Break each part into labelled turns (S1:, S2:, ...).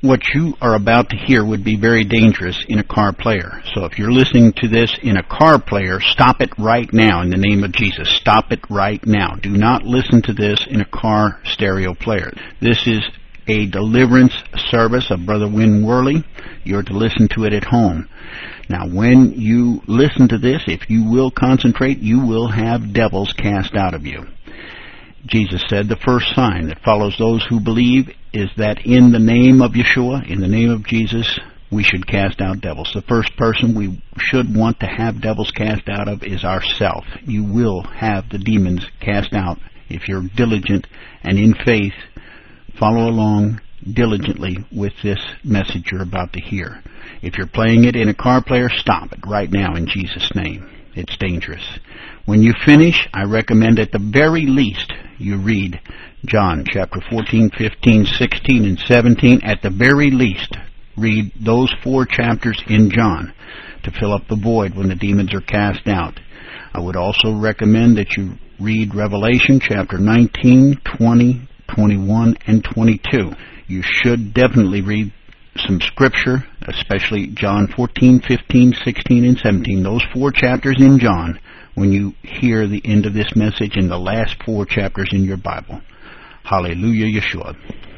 S1: What you are about to hear would be very dangerous in a car player. So if you're listening to this in a car player, stop it right now in the name of Jesus. Stop it right now. Do not listen to this in a car stereo player. This is a deliverance service of Brother Win Worley. You're to listen to it at home. Now, when you listen to this, if you will concentrate, you will have devils cast out of you. Jesus said the first sign that follows those who believe is that in the name of Yeshua, in the name of Jesus, we should cast out devils. The first person we should want to have devils cast out of is ourself. You will have the demons cast out if you're diligent and in faith. Follow along diligently with this message you're about to hear. If you're playing it in a car player, stop it right now in Jesus' name. It's dangerous. When you finish, I recommend at the very least you read John chapter 14, 15, 16, and 17. At the very least, read those 4 chapters in John to fill up the void when the demons are cast out. I would also recommend that you read Revelation chapter 19, 20, 21, and 22. You should definitely read some scripture, especially John 14, 15, 16, and 17. Those 4 chapters in John when you hear the end of this message in the last 4 chapters in your Bible. Hallelujah, Yeshua.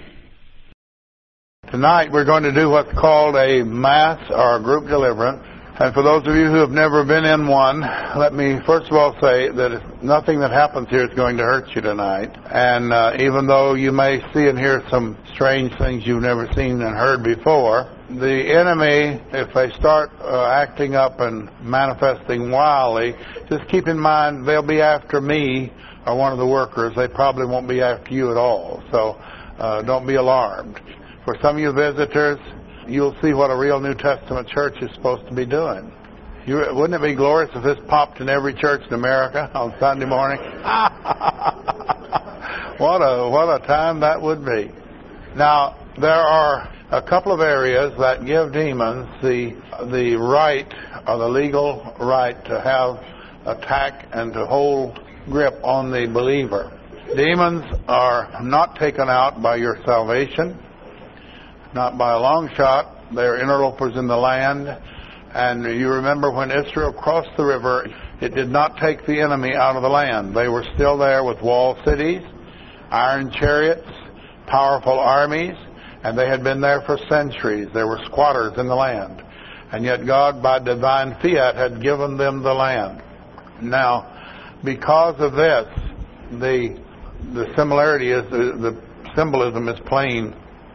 S2: Tonight we're going to do what's called a mass or a group deliverance. And for those of you who have never been in one, let me first of all say that nothing that happens here is going to hurt you tonight. And even though you may see and hear some strange things you've never seen and heard before, the enemy, if they start acting up and manifesting wildly, just keep in mind they'll be after me or one of the workers. They probably won't be after you at all. So don't be alarmed. For some of you visitors, you'll see what a real New Testament church is supposed to be doing. Wouldn't it be glorious if this popped in every church in America on Sunday morning? What a time that would be. Now, there are a couple of areas that give demons the right or the legal right to have attack and to hold grip on the believer. Demons are not taken out by your salvation, not by a long shot. They're interlopers in the land. And you remember when Israel crossed the river, it did not take the enemy out of the land. They were still there with walled cities, iron chariots, powerful armies, and they had been there for centuries. There were squatters in the land. And yet God, by divine fiat, had given them the land. Now, because of this, the similarity is, the symbolism is plain.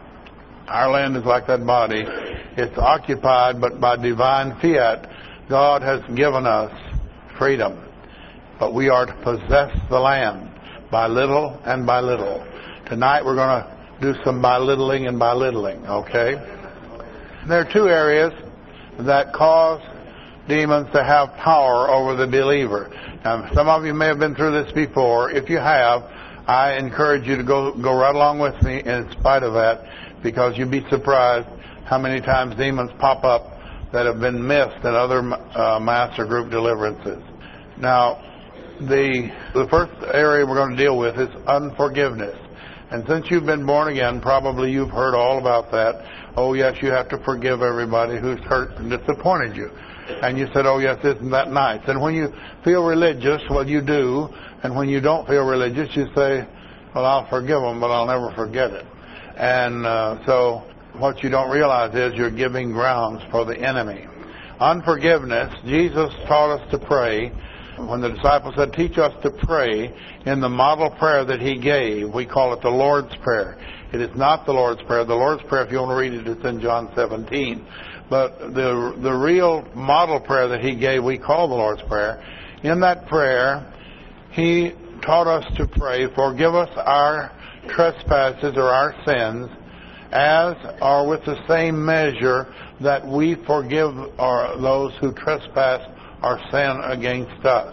S2: Our land is like that body. It's occupied, but by divine fiat, God has given us freedom. But we are to possess the land by little and by little. Tonight we're going to do some belittling and belittling, okay? There are 2 areas that cause demons to have power over the believer. Now, some of you may have been through this before. If you have, I encourage you to go right along with me in spite of that, because you'd be surprised how many times demons pop up that have been missed in other mass or group deliverances. Now, the first area we're going to deal with is unforgiveness. And since you've been born again, probably you've heard all about that. Oh, yes, you have to forgive everybody who's hurt and disappointed you. And you said, oh, yes, isn't that nice? And when you feel religious, well, you do. And when you don't feel religious, you say, well, I'll forgive them, but I'll never forget it. And so what you don't realize is you're giving grounds for the enemy. Unforgiveness, Jesus taught us to pray. When the disciples said, teach us to pray in the model prayer that he gave, we call it the Lord's Prayer. It is not the Lord's Prayer. The Lord's Prayer, if you want to read it, it's in John 17. But the real model prayer that he gave, we call the Lord's Prayer. In that prayer, he taught us to pray, forgive us our trespasses or our sins, as or with the same measure that we forgive those who trespass or sin against us.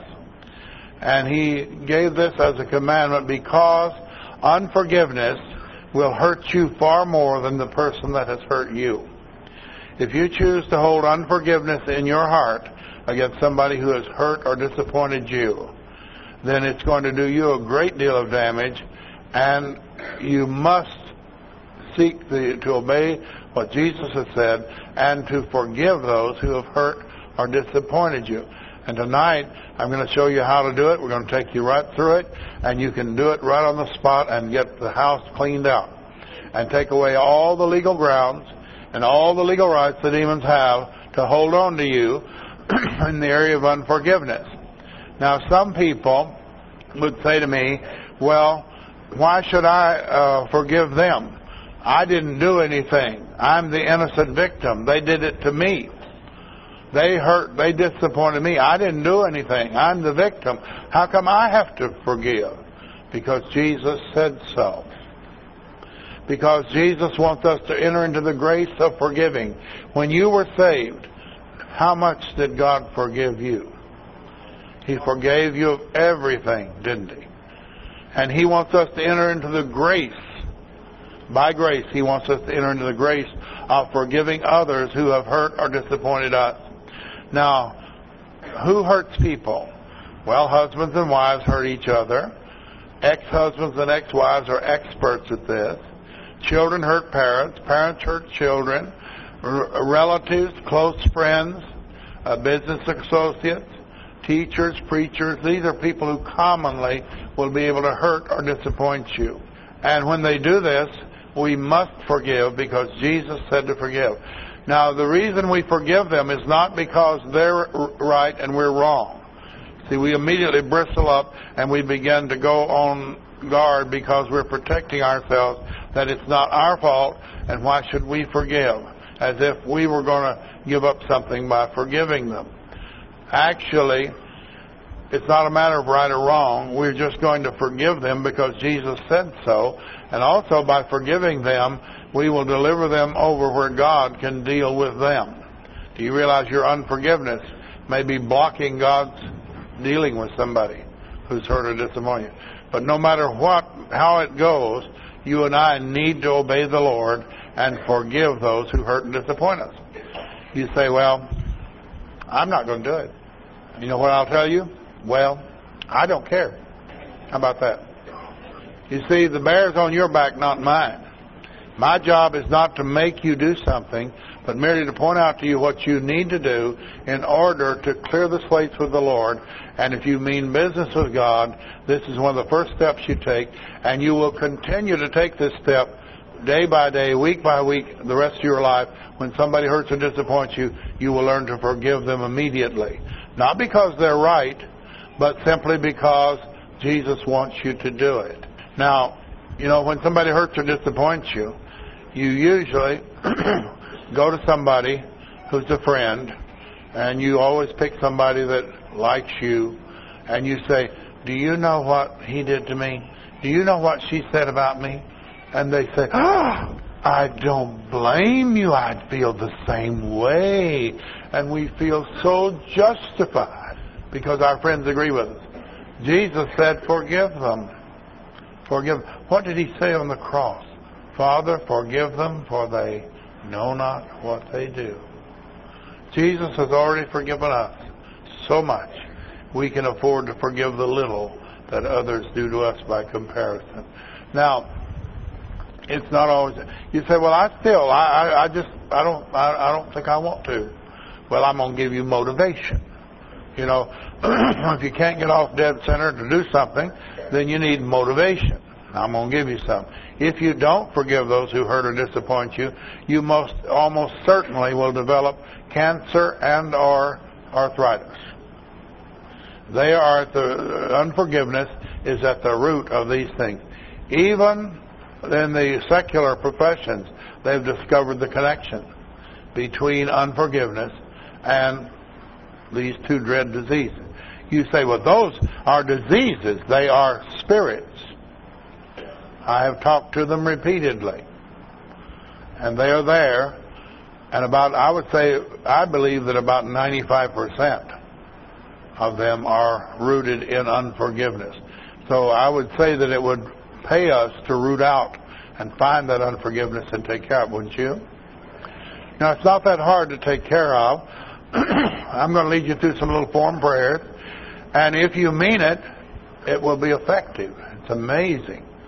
S2: And he gave this as a commandment because unforgiveness will hurt you far more than the person that has hurt you. If you choose to hold unforgiveness in your heart against somebody who has hurt or disappointed you, then it's going to do you a great deal of damage, and you must seek to obey what Jesus has said and to forgive those who have hurt or disappointed you. And tonight, I'm going to show you how to do it. We're going to take you right through it, and you can do it right on the spot and get the house cleaned out and take away all the legal grounds and all the legal rights the demons have to hold on to you in the area of unforgiveness. Now, some people would say to me, well, why should I forgive them? I didn't do anything. I'm the innocent victim. They did it to me. They disappointed me. I didn't do anything. I'm the victim. How come I have to forgive? Because Jesus said so. Because Jesus wants us to enter into the grace of forgiving. When you were saved, how much did God forgive you? He forgave you of everything, didn't He? And He wants us to enter into the grace. By grace, He wants us to enter into the grace of forgiving others who have hurt or disappointed us. Now, who hurts people? Well, husbands and wives hurt each other. Ex-husbands and ex-wives are experts at this. Children hurt parents. Parents hurt children. Relatives, close friends, business associates, teachers, preachers. These are people who commonly will be able to hurt or disappoint you. And when they do this, we must forgive because Jesus said to forgive. Now, the reason we forgive them is not because they're right and we're wrong. See, we immediately bristle up and we begin to go on guard because we're protecting ourselves that it's not our fault and why should we forgive? As if we were going to give up something by forgiving them. Actually, it's not a matter of right or wrong. We're just going to forgive them because Jesus said so. And also by forgiving them, we will deliver them over where God can deal with them. Do you realize your unforgiveness may be blocking God's dealing with somebody who's hurt or disappointed you? But no matter how it goes, you and I need to obey the Lord and forgive those who hurt and disappoint us. You say, well, I'm not going to do it. You know what I'll tell you? Well, I don't care. How about that? You see, the bear's on your back, not mine. My job is not to make you do something, but merely to point out to you what you need to do in order to clear the slates with the Lord. And if you mean business with God, this is one of the first steps you take, and you will continue to take this step day by day, week by week, the rest of your life. When somebody hurts or disappoints you, you will learn to forgive them immediately. Not because they're right, but simply because Jesus wants you to do it. Now, you know, when somebody hurts or disappoints you, you usually go to somebody who's a friend, and you always pick somebody that likes you, and you say, do you know what he did to me? Do you know what she said about me? And they say, I don't blame you. I'd feel the same way. And we feel so justified because our friends agree with us. Jesus said, forgive them. Forgive. What did He say on the cross? Father, forgive them, for they know not what they do. Jesus has already forgiven us so much. We can afford to forgive the little that others do to us by comparison. Now, it's not always. You say, "Well, I don't think I want to." Well, I'm going to give you motivation. You know, if you can't get off dead center to do something, then you need motivation. I'm going to give you some. If you don't forgive those who hurt or disappoint you, you almost certainly will develop cancer and or arthritis. They are unforgiveness is at the root of these things. Even in the secular professions, they've discovered the connection between unforgiveness and these two dread diseases. You say, well, those are diseases. They are spirits. I have talked to them repeatedly. And they are there. And I believe that about 95% of them are rooted in unforgiveness. So I would say that it would pay us to root out and find that unforgiveness and take care of it, wouldn't you? Now, it's not that hard to take care of. I'm going to lead you through some little form prayers. And if you mean it, it will be effective. It's amazing.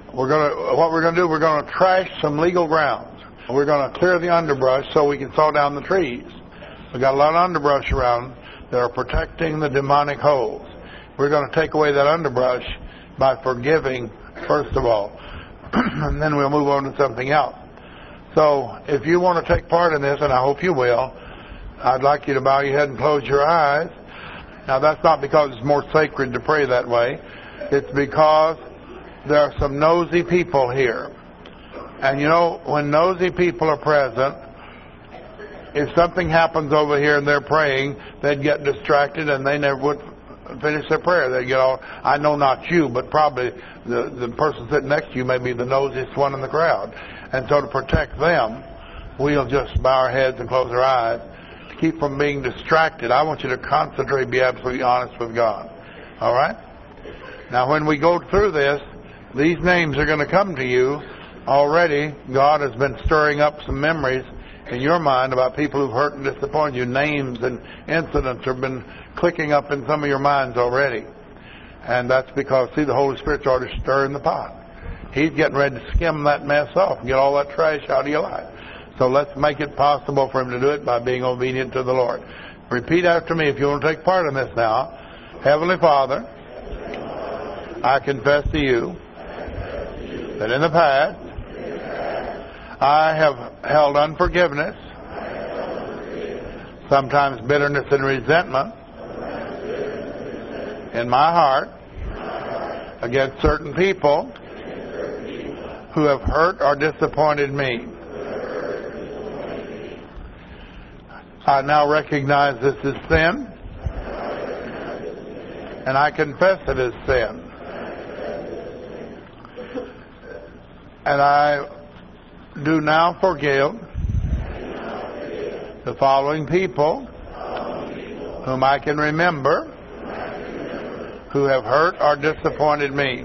S2: What we're going to do, we're going to trash some legal grounds. We're going to clear the underbrush so we can saw down the trees. We've got a lot of underbrush around that are protecting the demonic holes. We're going to take away that underbrush by forgiving, first of all. And then we'll move on to something else. So if you want to take part in this, and I hope you will, I'd like you to bow your head and close your eyes. Now, that's not because it's more sacred to pray that way. It's because there are some nosy people here. And you know, when nosy people are present, if something happens over here and they're praying, they'd get distracted and they never would finish their prayer. They'd get all, I know not you, but probably the person sitting next to you may be the nosiest one in the crowd. And so to protect them, we'll just bow our heads and close our eyes to keep from being distracted. I want you to concentrate, be absolutely honest with God. All right? Now, when we go through this, these names are going to come to you. Already, God has been stirring up some memories in your mind about people who've hurt and disappointed you. Names and incidents have been clicking up in some of your minds already. And that's because, see, the Holy Spirit's already stirring the pot. He's getting ready to skim that mess off and get all that trash out of your life. So let's make it possible for Him to do it by being obedient to the Lord. Repeat after me if you want to take part in this now. Heavenly Father, I confess to you that in the past I have held unforgiveness, sometimes bitterness and resentment in my heart against certain people who have hurt or disappointed me. I now recognize this is sin, and I confess it as sin. And I do now forgive the following people whom I can remember who have hurt or disappointed me.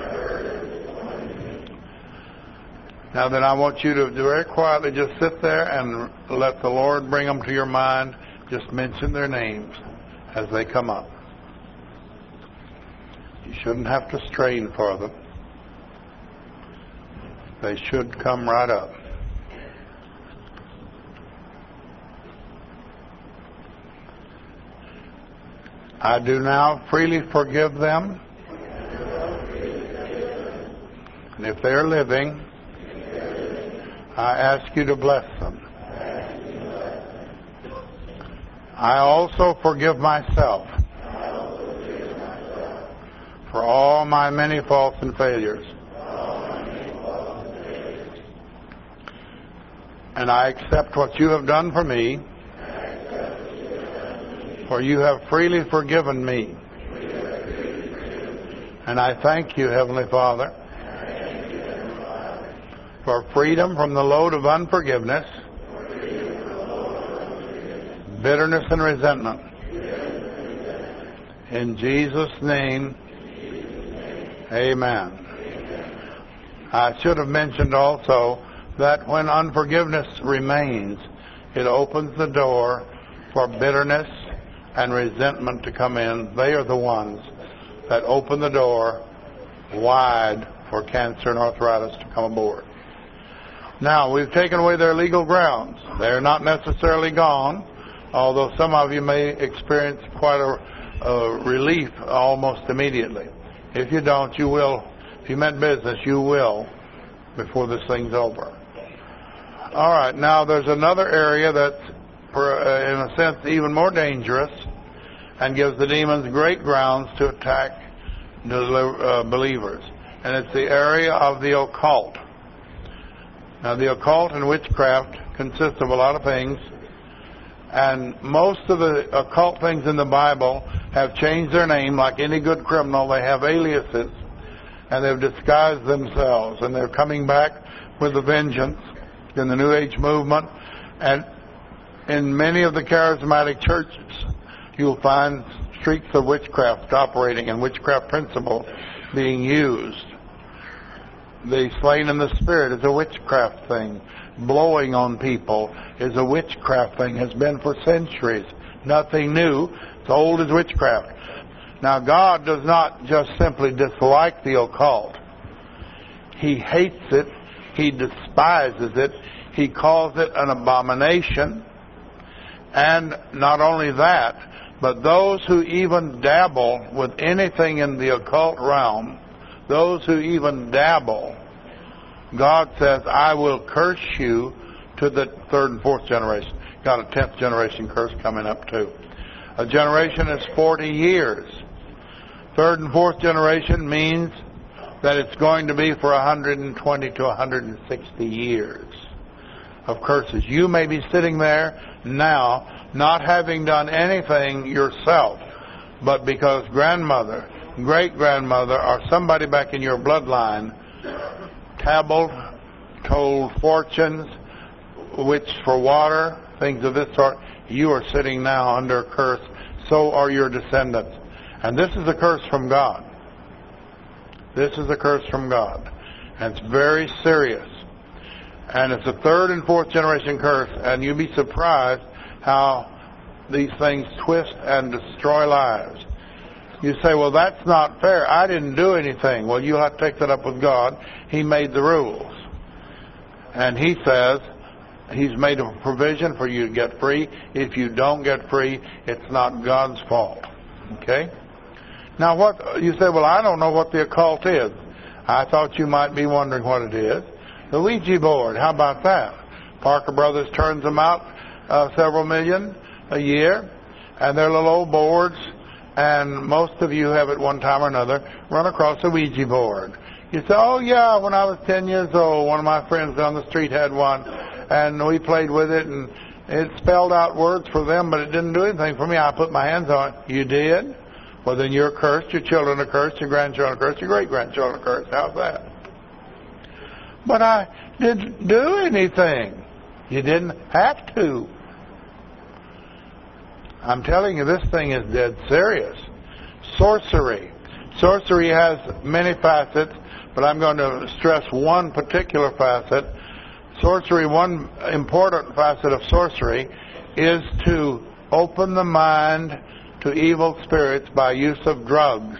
S2: Now then, I want you to very quietly just sit there and let the Lord bring them to your mind. Just mention their names as they come up. You shouldn't have to strain for them. They should come right up. I do now freely forgive them. And if they're living, I ask you to bless them. I also forgive myself for all my many faults and failures. And I accept what you have done for me, for you have freely forgiven me. And I thank you, Heavenly Father, for freedom from the load of unforgiveness, bitterness and resentment. In Jesus' name, amen. I should have mentioned also that when unforgiveness remains, it opens the door for bitterness and resentment to come in. They are the ones that open the door wide for cancer and arthritis to come aboard. Now, we've taken away their legal grounds. They're not necessarily gone, although some of you may experience quite a relief almost immediately. If you don't, you will. If you meant business, you will before this thing's over. All right, now there's another area that's, in a sense, even more dangerous and gives the demons great grounds to attack believers. And it's the area of the occult. Now, the occult and witchcraft consists of a lot of things, and most of the occult things in the Bible have changed their name. Like any good criminal, they have aliases, and they've disguised themselves, and they're coming back with a vengeance in the New Age movement. And in many of the charismatic churches, you'll find streaks of witchcraft operating and witchcraft principles being used. The slain in the spirit is a witchcraft thing. Blowing on people is a witchcraft thing. Has been for centuries. Nothing new. It's old as witchcraft. Now, God does not just simply dislike the occult. He hates it. He despises it. He calls it an abomination. And not only that, but those who even dabble with anything in the occult realm, those who even dabble, God says, I will curse you to the third and fourth generation. Got a 10th generation curse coming up too. A generation is 40 years. Third and fourth generation means that it's going to be for 120 to 160 years of curses. You may be sitting there now not having done anything yourself, but because grandmother, great-grandmother, or somebody back in your bloodline tabbled, told fortunes, witched for water, things of this sort, you are sitting now under a curse. So are your descendants. And this is a curse from God. This is a curse from God. And it's very serious. And it's a third and fourth generation curse. And you'd be surprised how these things twist and destroy lives. You say, well, that's not fair. I didn't do anything. Well, you have to take that up with God. He made the rules. And He says He's made a provision for you to get free. If you don't get free, it's not God's fault. Okay? Now, what you say, well, I don't know what the occult is. I thought you might be wondering what it is. The Ouija board, how about that? Parker Brothers turns them out, several million a year, and they're little old boards, and most of you have at one time or another run across a Ouija board. You say, oh yeah, when I was 10 years old, one of my friends down the street had one, and we played with it, and it spelled out words for them, but it didn't do anything for me. I put my hands on it. You did? Well, then you're cursed, your children are cursed, your grandchildren are cursed, your great-grandchildren are cursed. How's that? But I didn't do anything. You didn't have to. I'm telling you, this thing is dead serious. Sorcery. Sorcery has many facets, but I'm going to stress one particular facet. Sorcery, one important facet of sorcery, is to open the mind to evil spirits by use of drugs.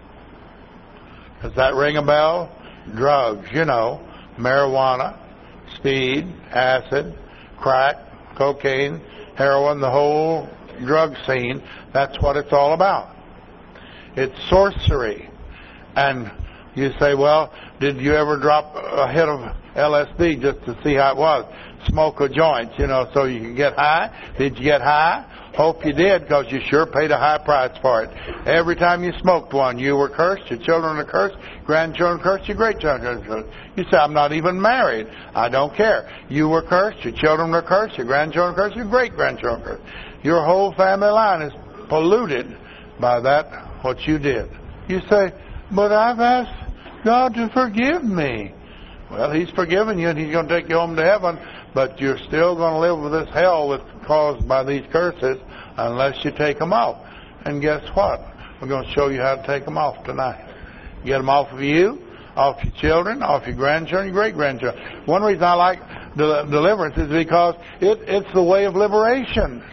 S2: Does that ring a bell? Drugs, you know, marijuana, speed, acid, crack, cocaine, heroin, the whole drug scene. That's what it's all about. It's sorcery. And you say, well, did you ever drop a hit of LSD just to see how it was? Smoke a joint, you know, so you can get high. Did you get high? Hope you did, because you sure paid a high price for it. Every time you smoked one, you were cursed, your children are cursed, grandchildren cursed, your great-children are cursed. You say, I'm not even married. I don't care. You were cursed, your children were cursed, your grandchildren cursed, your great-grandchildren cursed. Your whole family line is polluted by that, what you did. You say, but I've asked God to forgive me. Well, He's forgiven you, and He's going to take you home to heaven, but you're still going to live with this hell that's caused by these curses unless you take them off. And guess what? We're going to show you how to take them off tonight. Get them off of you, off your children, off your grandchildren, your great-grandchildren. One reason I like deliverance is because it's the way of liberation.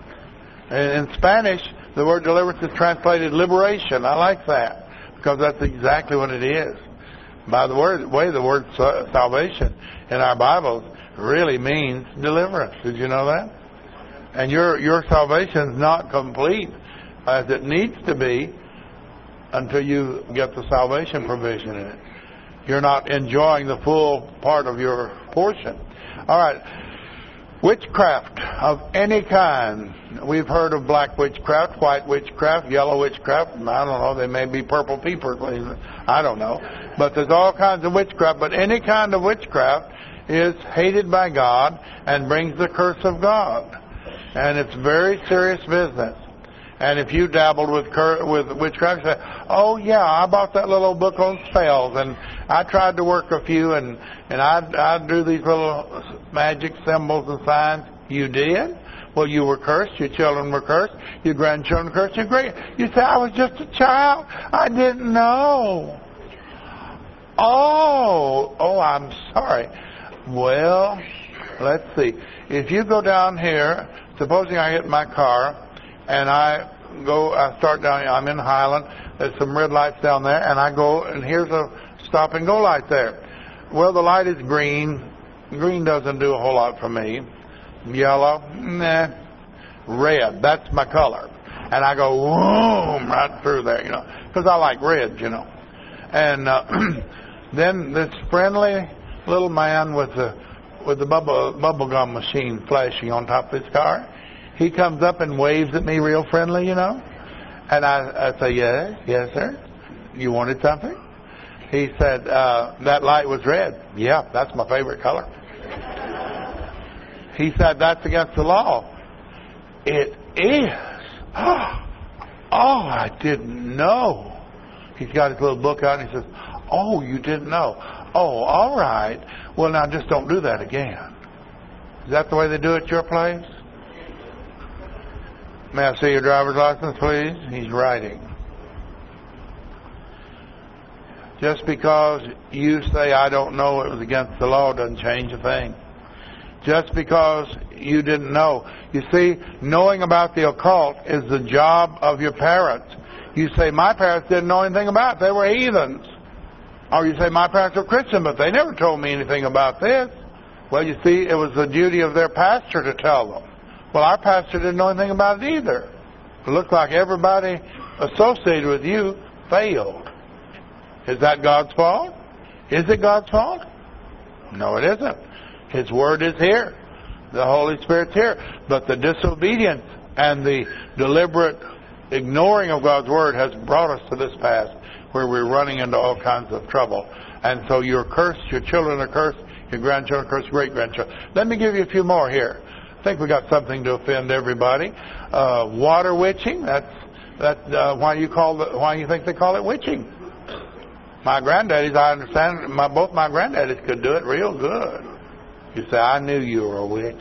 S2: In Spanish, the word deliverance is translated liberation. I like that, because that's exactly what it is. By the way, the word salvation in our Bibles really means deliverance. Did you know that? And your salvation is not complete as it needs to be until you get the salvation provision in it. You're not enjoying the full part of your portion. All right. Witchcraft of any kind. We've heard of black witchcraft, white witchcraft, yellow witchcraft. I don't know. They may be purple people. I don't know. But there's all kinds of witchcraft. But any kind of witchcraft is hated by God and brings the curse of God. And it's very serious business. And if you dabbled with witchcraft, you say, oh yeah, I bought that little book on spells, and I tried to work a few, and I'd do these little magic symbols and signs. You did? Well, you were cursed, your children were cursed, your grandchildren were cursed, your great. You say, I was just a child. I didn't know. Oh, I'm sorry. Well, let's see. If you go down here, supposing I get in my car, and I start down here. I'm in Highland. There's some red lights down there, and I go, and here's a stop and go light there. Well, the light is green. Green doesn't do a whole lot for me. Yellow, nah. Red, that's my color. And I go, boom, right through there, because I like red, And then this friendly little man with the bubble gum machine flashing on top of his car, he comes up and waves at me real friendly, And I say, yes, sir. You wanted something? He said, that light was red. Yeah, that's my favorite color. He said, that's against the law. It is. Oh, I didn't know. He's got his little book out and he says, oh, you didn't know. Oh, all right. Well, now just don't do that again. Is that the way they do it at your place? May I see your driver's license, please? He's writing. Just because you say, I don't know it was against the law, doesn't change a thing. Just because you didn't know. You see, knowing about the occult is the job of your parents. You say, my parents didn't know anything about it. They were heathens. Or you say, my parents were Christian, but they never told me anything about this. Well, you see, it was the duty of their pastor to tell them. Well, our pastor didn't know anything about it either. It looked like everybody associated with you failed. Is that God's fault? Is it God's fault? No, it isn't. His Word is here. The Holy Spirit's here. But the disobedience and the deliberate ignoring of God's Word has brought us to this path where we're running into all kinds of trouble. And so you're cursed, your children are cursed, your grandchildren are cursed, great-grandchildren. Let me give you a few more here. I think we got something to offend everybody. Water witching, that's why you think they call it witching. My granddaddies, I understand, both my granddaddies could do it real good. You say, I knew you were a witch.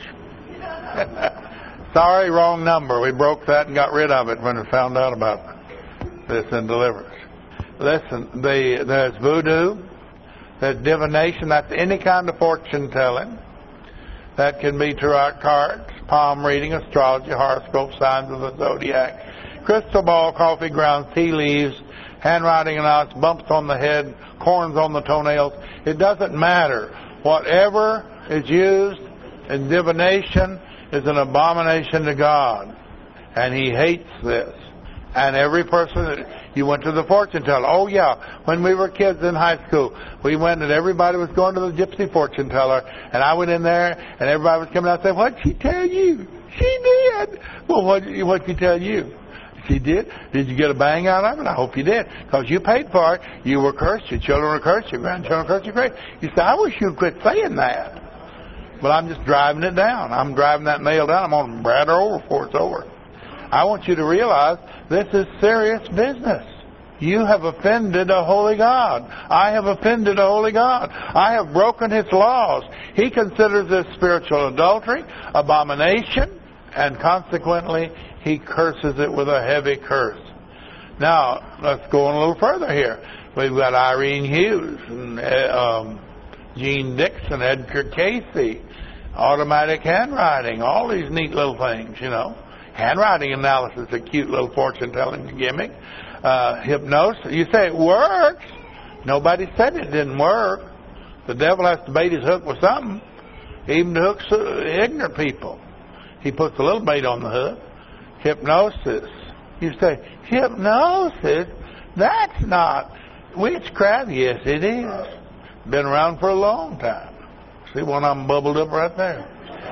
S2: Sorry, wrong number. We broke that and got rid of it when we found out about this in deliverance. Listen, there's voodoo, there's divination, that's any kind of fortune telling. That can be tarot cards, palm reading, astrology, horoscope, signs of the zodiac, crystal ball, coffee grounds, tea leaves, handwriting announcements, bumps on the head, corns on the toenails. It doesn't matter. Whatever is used in divination is an abomination to God. And He hates this. And every person, you went to the fortune teller. Oh yeah, when we were kids in high school, we went and everybody was going to the gypsy fortune teller. And I went in there and everybody was coming out and saying, what'd she tell you? She did. Well, what'd she tell you? She did. Did you get a bang out of it? I hope you did. Because you paid for it. You were cursed. Your children were cursed. Your grandchildren were cursed. You're great. You say, I wish you'd quit saying that. Well, I'm just driving it down. I'm driving that nail down. I'm going to brad her over before it's over. I want you to realize this is serious business. You have offended a holy God. I have offended a holy God. I have broken His laws. He considers this spiritual adultery, abomination, and consequently, He curses it with a heavy curse. Now, let's go on a little further here. We've got Irene Hughes, and Gene Dixon, Edgar Casey, automatic handwriting, all these neat little things, Handwriting analysis, a cute little fortune-telling gimmick. Hypnosis. You say it works. Nobody said it didn't work. The devil has to bait his hook with something. Even to hook ignorant people. He puts a little bait on the hook. Hypnosis. You say, hypnosis? That's not witchcraft. Yes, it is. Been around for a long time. See, one of them bubbled up right there.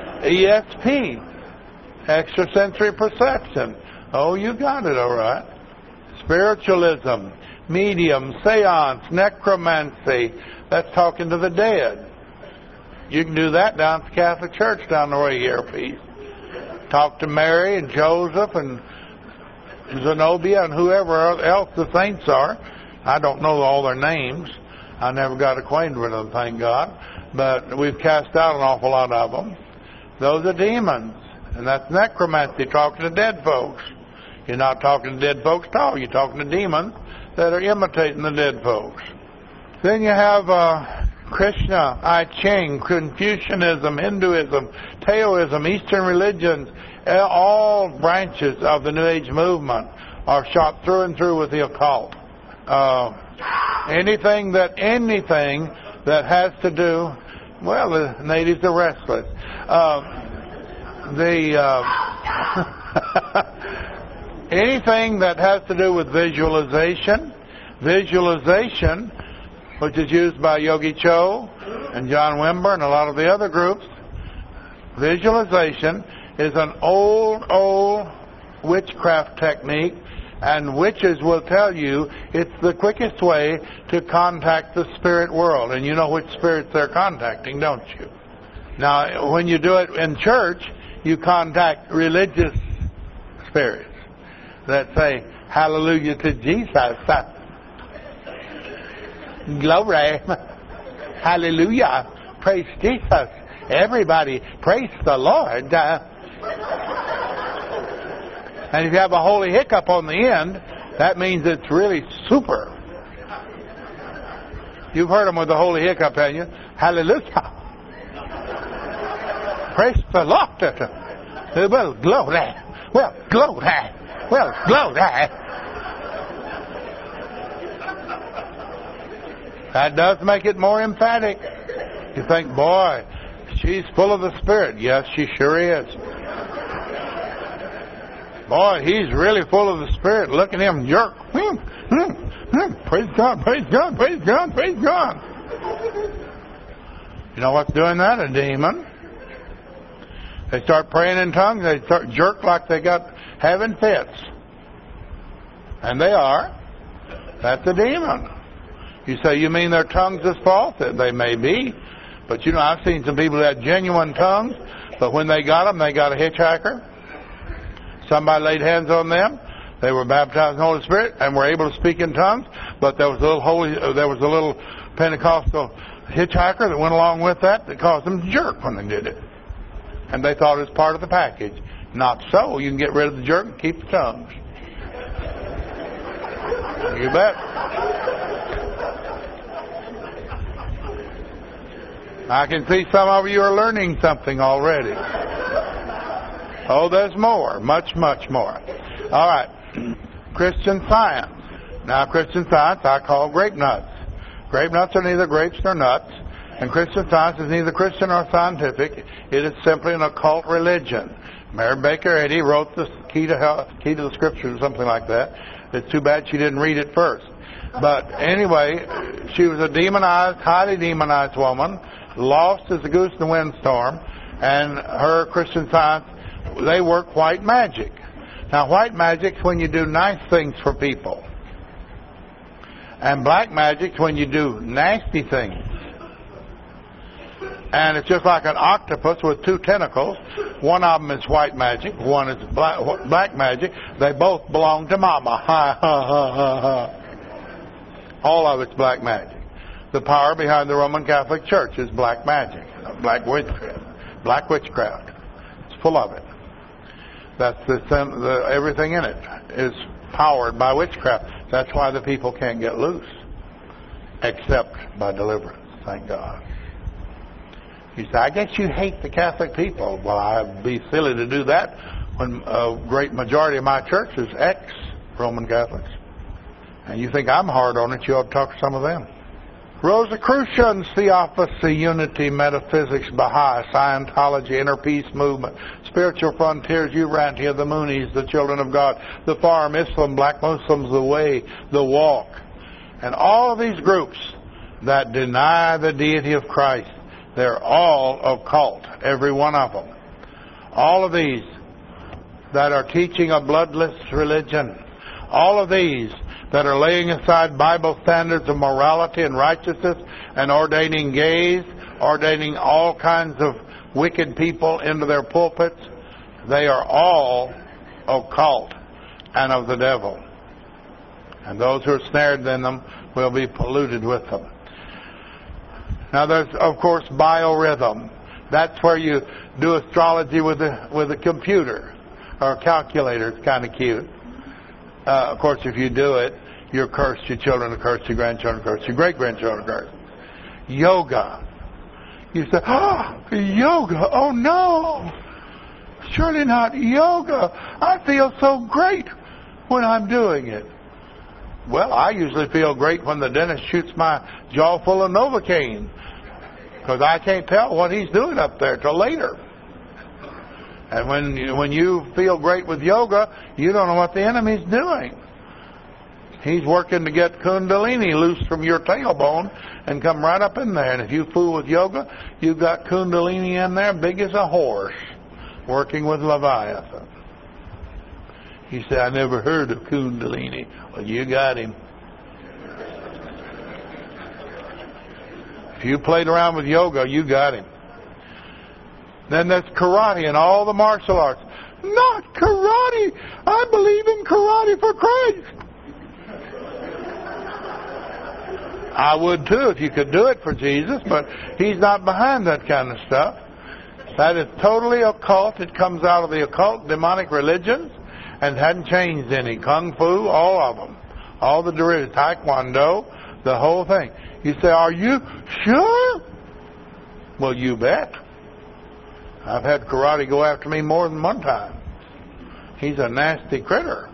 S2: ESP. Extrasensory perception. Oh, you got it all right. Spiritualism, medium, seance, necromancy. That's talking to the dead. You can do that down at the Catholic Church down the way here, please. Talk to Mary and Joseph and Zenobia and whoever else the saints are. I don't know all their names. I never got acquainted with them, thank God. But we've cast out an awful lot of them. Those are demons. And that's necromancy, talking to dead folks. You're not talking to dead folks at all. You're talking to demons that are imitating the dead folks. Then you have Krishna, I Ching, Confucianism, Hinduism, Taoism, Eastern religions. All branches of the New Age movement are shot through and through with the occult. Anything that has to do, well, the natives are restless. Anything that has to do with visualization, which is used by Yogi Cho and John Wimber and a lot of the other groups, visualization is an old witchcraft technique, and witches will tell you it's the quickest way to contact the spirit world. And you know which spirits they're contacting, don't you? Now, when you do it in church, you contact religious spirits that say, hallelujah to Jesus. Glory. Hallelujah. Praise Jesus. Everybody, praise the Lord. And if you have a holy hiccup on the end, that means it's really super. You've heard them with the holy hiccup, haven't you? Hallelujah. Praise the Lord. Well, glory. Well, glory. Well, glory. That does make it more emphatic. You think, boy, she's full of the Spirit. Yes, she sure is. Boy, he's really full of the Spirit. Look at him jerk. Praise God, praise God, praise God, praise God. You know what's doing that? A demon. They start praying in tongues. They start jerk like they got having fits. And they are. That's a demon. You say, you mean their tongues is false? They may be. But you know, I've seen some people that had genuine tongues, but when they got them, they got a hitchhiker. Somebody laid hands on them. They were baptized in the Holy Spirit and were able to speak in tongues. But there was a little Pentecostal hitchhiker that went along with that caused them to jerk when they did it. And they thought it was part of the package. Not so. You can get rid of the jerk and keep the tongues. You bet. I can see some of you are learning something already. Oh, there's more. Much, much more. All right. Christian Science. Now, Christian Science I call grape nuts. Grape nuts are neither grapes nor nuts. And Christian Science is neither Christian nor scientific. It is simply an occult religion. Mary Baker Eddy wrote the Key to the Scriptures or something like that. It's too bad she didn't read it first. But anyway, she was a demonized, highly demonized woman, lost as a goose in the windstorm, and her Christian Science, they work white magic. Now, white magic's when you do nice things for people. And black magic's when you do nasty things. And it's just like an octopus with two tentacles. One of them is white magic, one is black magic. They both belong to Mama. Ha, ha, ha, ha, ha. All of it's black magic. The power behind the Roman Catholic Church is black magic, black witchcraft. Black witchcraft. It's full of it. That's everything in it is powered by witchcraft. That's why the people can't get loose, except by deliverance. Thank God. You say, I guess you hate the Catholic people. Well, I'd be silly to do that when a great majority of my church is ex-Roman Catholics. And you think I'm hard on it, you ought to talk to some of them. Rosicrucians, Theosophy, Unity, Metaphysics, Baha'i, Scientology, Inner Peace Movement, Spiritual Frontiers, Urantia, the Moonies, the Children of God, the Farm, Islam, Black Muslims, the Way, the Walk. And all of these groups that deny the deity of Christ, they're all occult, every one of them. All of these that are teaching a bloodless religion, all of these that are laying aside Bible standards of morality and righteousness and ordaining gays, ordaining all kinds of wicked people into their pulpits, they are all occult and of the devil. And those who are snared in them will be polluted with them. Now there's, of course, biorhythm. That's where you do astrology with a computer or a calculator. It's kind of cute. Of course, if you do it, you're cursed. Your children are cursed. Your grandchildren are cursed. Your great-grandchildren are cursed. Yoga. You say, yoga. Oh, no. Surely not yoga. I feel so great when I'm doing it. Well, I usually feel great when the dentist shoots my jaw full of Novocaine, because I can't tell what he's doing up there till later. And when you feel great with yoga, you don't know what the enemy's doing. He's working to get Kundalini loose from your tailbone and come right up in there. And if you fool with yoga, you've got Kundalini in there big as a horse working with Leviathan. He said, I never heard of Kundalini. Well, you got him. If you played around with yoga, you got him. Then there's karate and all the martial arts. Not karate! I believe in karate for Christ! I would too if you could do it for Jesus, but he's not behind that kind of stuff. That is totally occult. It comes out of the occult demonic religions and hadn't changed any. Kung Fu, all of them. All the derivatives. Taekwondo, the whole thing. You say, are you sure? Well, you bet. I've had karate go after me more than one time. He's a nasty critter.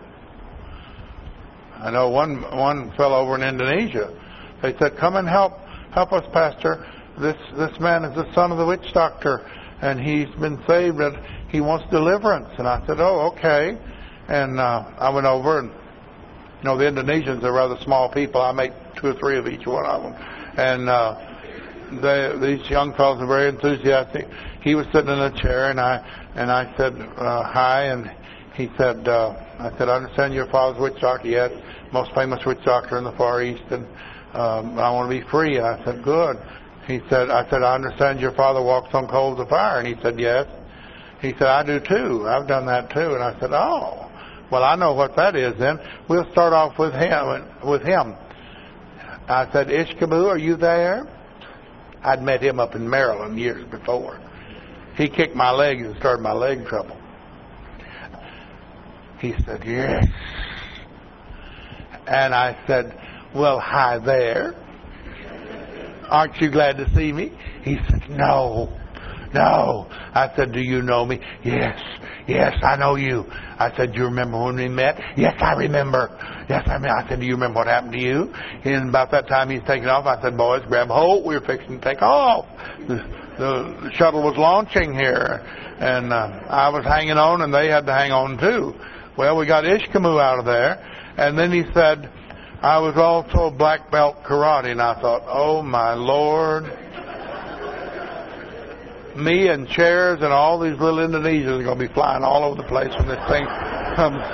S2: I know one fellow over in Indonesia. They said, come and help us, Pastor. This man is the son of the witch doctor, and he's been saved, and he wants deliverance. And I said, oh, okay. And I went over, and the Indonesians are rather small people. I make 2 or 3 of each one of them. And these young fellows are very enthusiastic. He was sitting in a chair, and I said, hi, and he said, I understand your father's witch doctor. Yes, most famous witch doctor in the Far East, and I want to be free. And I said, good. I said, I understand your father walks on coals of fire. And he said, yes. He said, I do too. I've done that too. And I said, oh, well, I know what that is then. We'll start off with him. I said, Ishkabu, are you there? I'd met him up in Maryland years before. He kicked my leg and started my leg trouble. He said, yes. And I said, well, hi there. Aren't you glad to see me? He said, no. I said, do you know me? Yes, I know you. I said, do you remember when we met? Yes, I remember. I said, do you remember what happened to you? And about that time he's taking off. I said, boys, grab hold. We were fixing to take off. The shuttle was launching here. And I was hanging on, and they had to hang on too. Well, we got Ishkamu out of there. And then he said, I was also black belt karate. And I thought, oh, my Lord. Me and chairs and all these little Indonesians are going to be flying all over the place when this thing comes.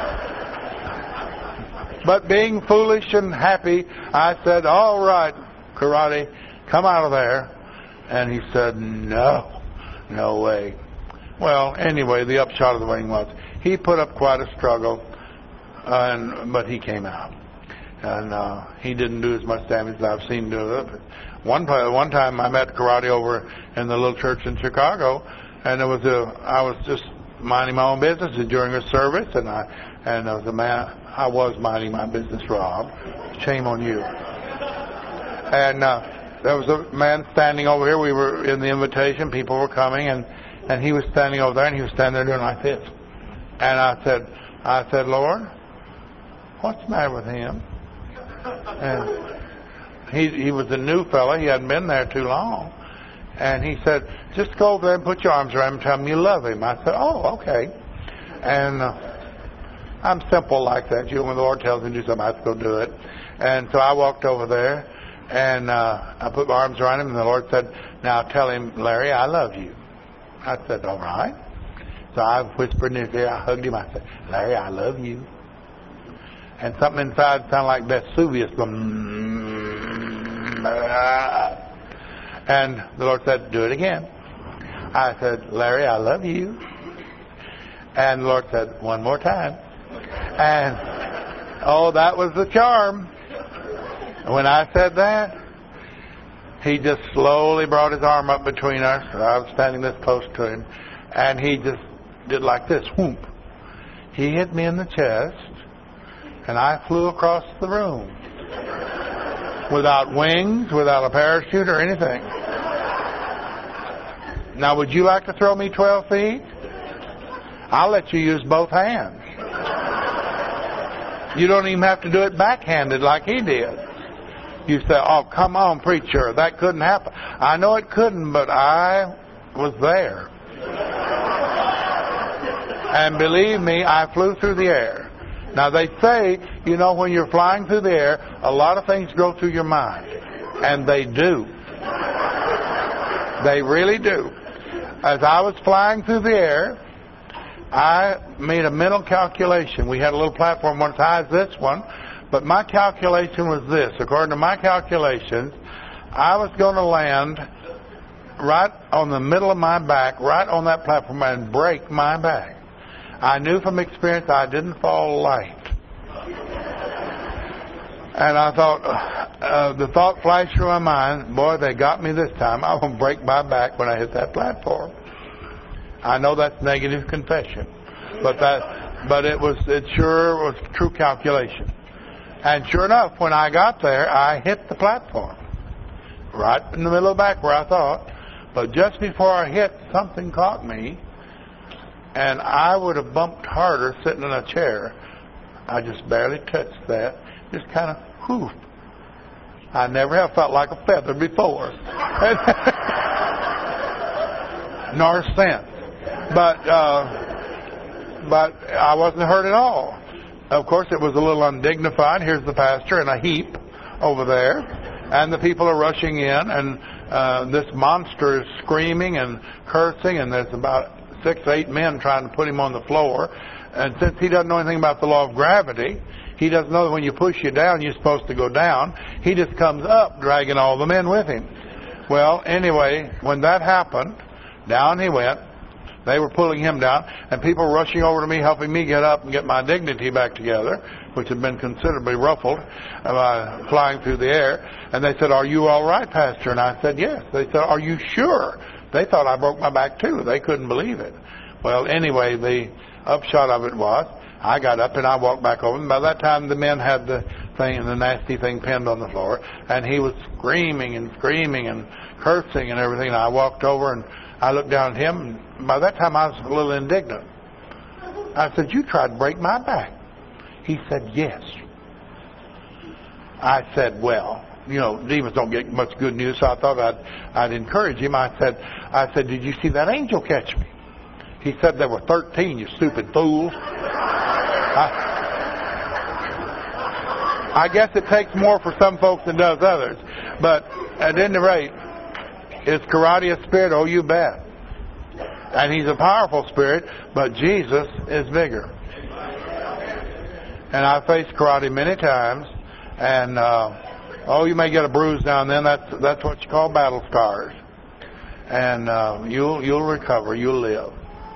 S2: But being foolish and happy, I said, all right, karate, come out of there. And he said, no way. Well, anyway, the upshot of the thing was he put up quite a struggle, but he came out. And he didn't do as much damage as I've seen do it. One time I met karate over in the little church in Chicago, and I was just minding my own business during a service, and there was a man. I was minding my business, Rob. Shame on you. And there was a man standing over here. We were in the invitation. People were coming, and he was standing over there, and he was standing there doing like this. And I said, Lord, what's the matter with him? And he was a new fellow. He hadn't been there too long. And he said, just go over there and put your arms around him and tell him you love him. I said, oh, okay. And I'm simple like that. When the Lord tells me to do something, I have to go do it. And so I walked over there, and I put my arms around him, and the Lord said, now tell him, Larry, I love you. I said, all right. So I whispered in his ear. I hugged him. I said, Larry, I love you. And something inside sounded like Vesuvius. And the Lord said, do it again. I said, Larry, I love you. And the Lord said, one more time. And, that was the charm. When I said that, he just slowly brought his arm up between us. I was standing this close to him. And he just did like this. Whoop. He hit me in the chest. And I flew across the room. Without wings, without a parachute or anything. Now, would you like to throw me 12 feet? I'll let you use both hands. You don't even have to do it backhanded like he did. You say, oh, come on, preacher, that couldn't happen. I know it couldn't, but I was there. And believe me, I flew through the air. Now, they say, you know, when you're flying through the air, a lot of things go through your mind. And they do. They really do. As I was flying through the air, I made a mental calculation. We had a little platform one as high as this one, but my calculation was this. According to my calculations, I was going to land right on the middle of my back, right on that platform, and break my back. I knew from experience I didn't fall light. And I thought, the thought flashed through my mind, boy, they got me this time. I'm going to break my back when I hit that platform. I know that's negative confession, but it sure was true calculation. And sure enough, when I got there, I hit the platform, right in the middle of the back where I thought. But just before I hit, something caught me, and I would have bumped harder sitting in a chair. I just barely touched that, just kind of whoof. I never have felt like a feather before, nor since. But I wasn't hurt at all. Of course, it was a little undignified. Here's the pastor in a heap over there, and the people are rushing in, and this monster is screaming and cursing, and there's about 6 or 8 men trying to put him on the floor. And since he doesn't know anything about the law of gravity, he doesn't know that when you push you down, you're supposed to go down. He just comes up, dragging all the men with him. Well, anyway, when that happened, down he went. They were pulling him down, and people were rushing over to me, helping me get up and get my dignity back together, which had been considerably ruffled by flying through the air. And they said, "Are you all right, Pastor?" And I said, "Yes." They said, "Are you sure?" They thought I broke my back too. They couldn't believe it. Well, anyway, the upshot of it was, I got up and I walked back over. And by that time, the men had the thing, the nasty thing, pinned on the floor, and he was screaming and cursing and everything. And I walked over and I looked down at him, and by that time I was a little indignant. I said, "You tried to break my back." He said, "Yes." I said, "Well, you know, demons don't get much good news, so I thought I'd encourage him." I said, "Did you see that angel catch me?" He said, "There were 13, you stupid fools." I guess it takes more for some folks than does others. But at any rate, is karate a spirit? Oh, you bet. And he's a powerful spirit, but Jesus is bigger. And I've faced karate many times, and you may get a bruise now and then. That's what you call battle scars. And you'll recover. You'll live.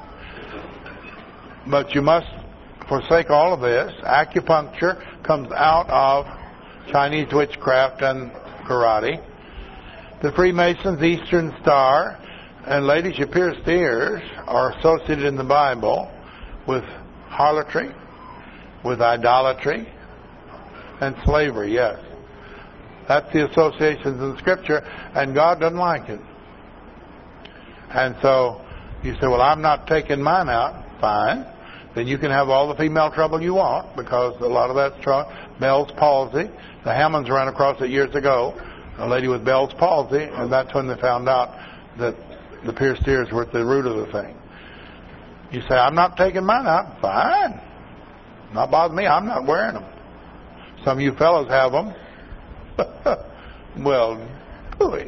S2: But you must forsake all of this. Acupuncture comes out of Chinese witchcraft and karate. The Freemasons, Eastern Star, and ladies, your pierced ears are associated in the Bible with harlotry, with idolatry, and slavery, yes. That's the associations in Scripture, and God doesn't like it. And so you say, "Well, I'm not taking mine out." Fine. Then you can have all the female trouble you want, because a lot of that's Bell's palsy. The Hammonds ran across it years ago, a lady with Bell's palsy, and that's when they found out that the pierced ears were at the root of the thing. You say, "I'm not taking mine out." Fine. Not bother me. I'm not wearing them. Some of you fellows have them. Well, pooey.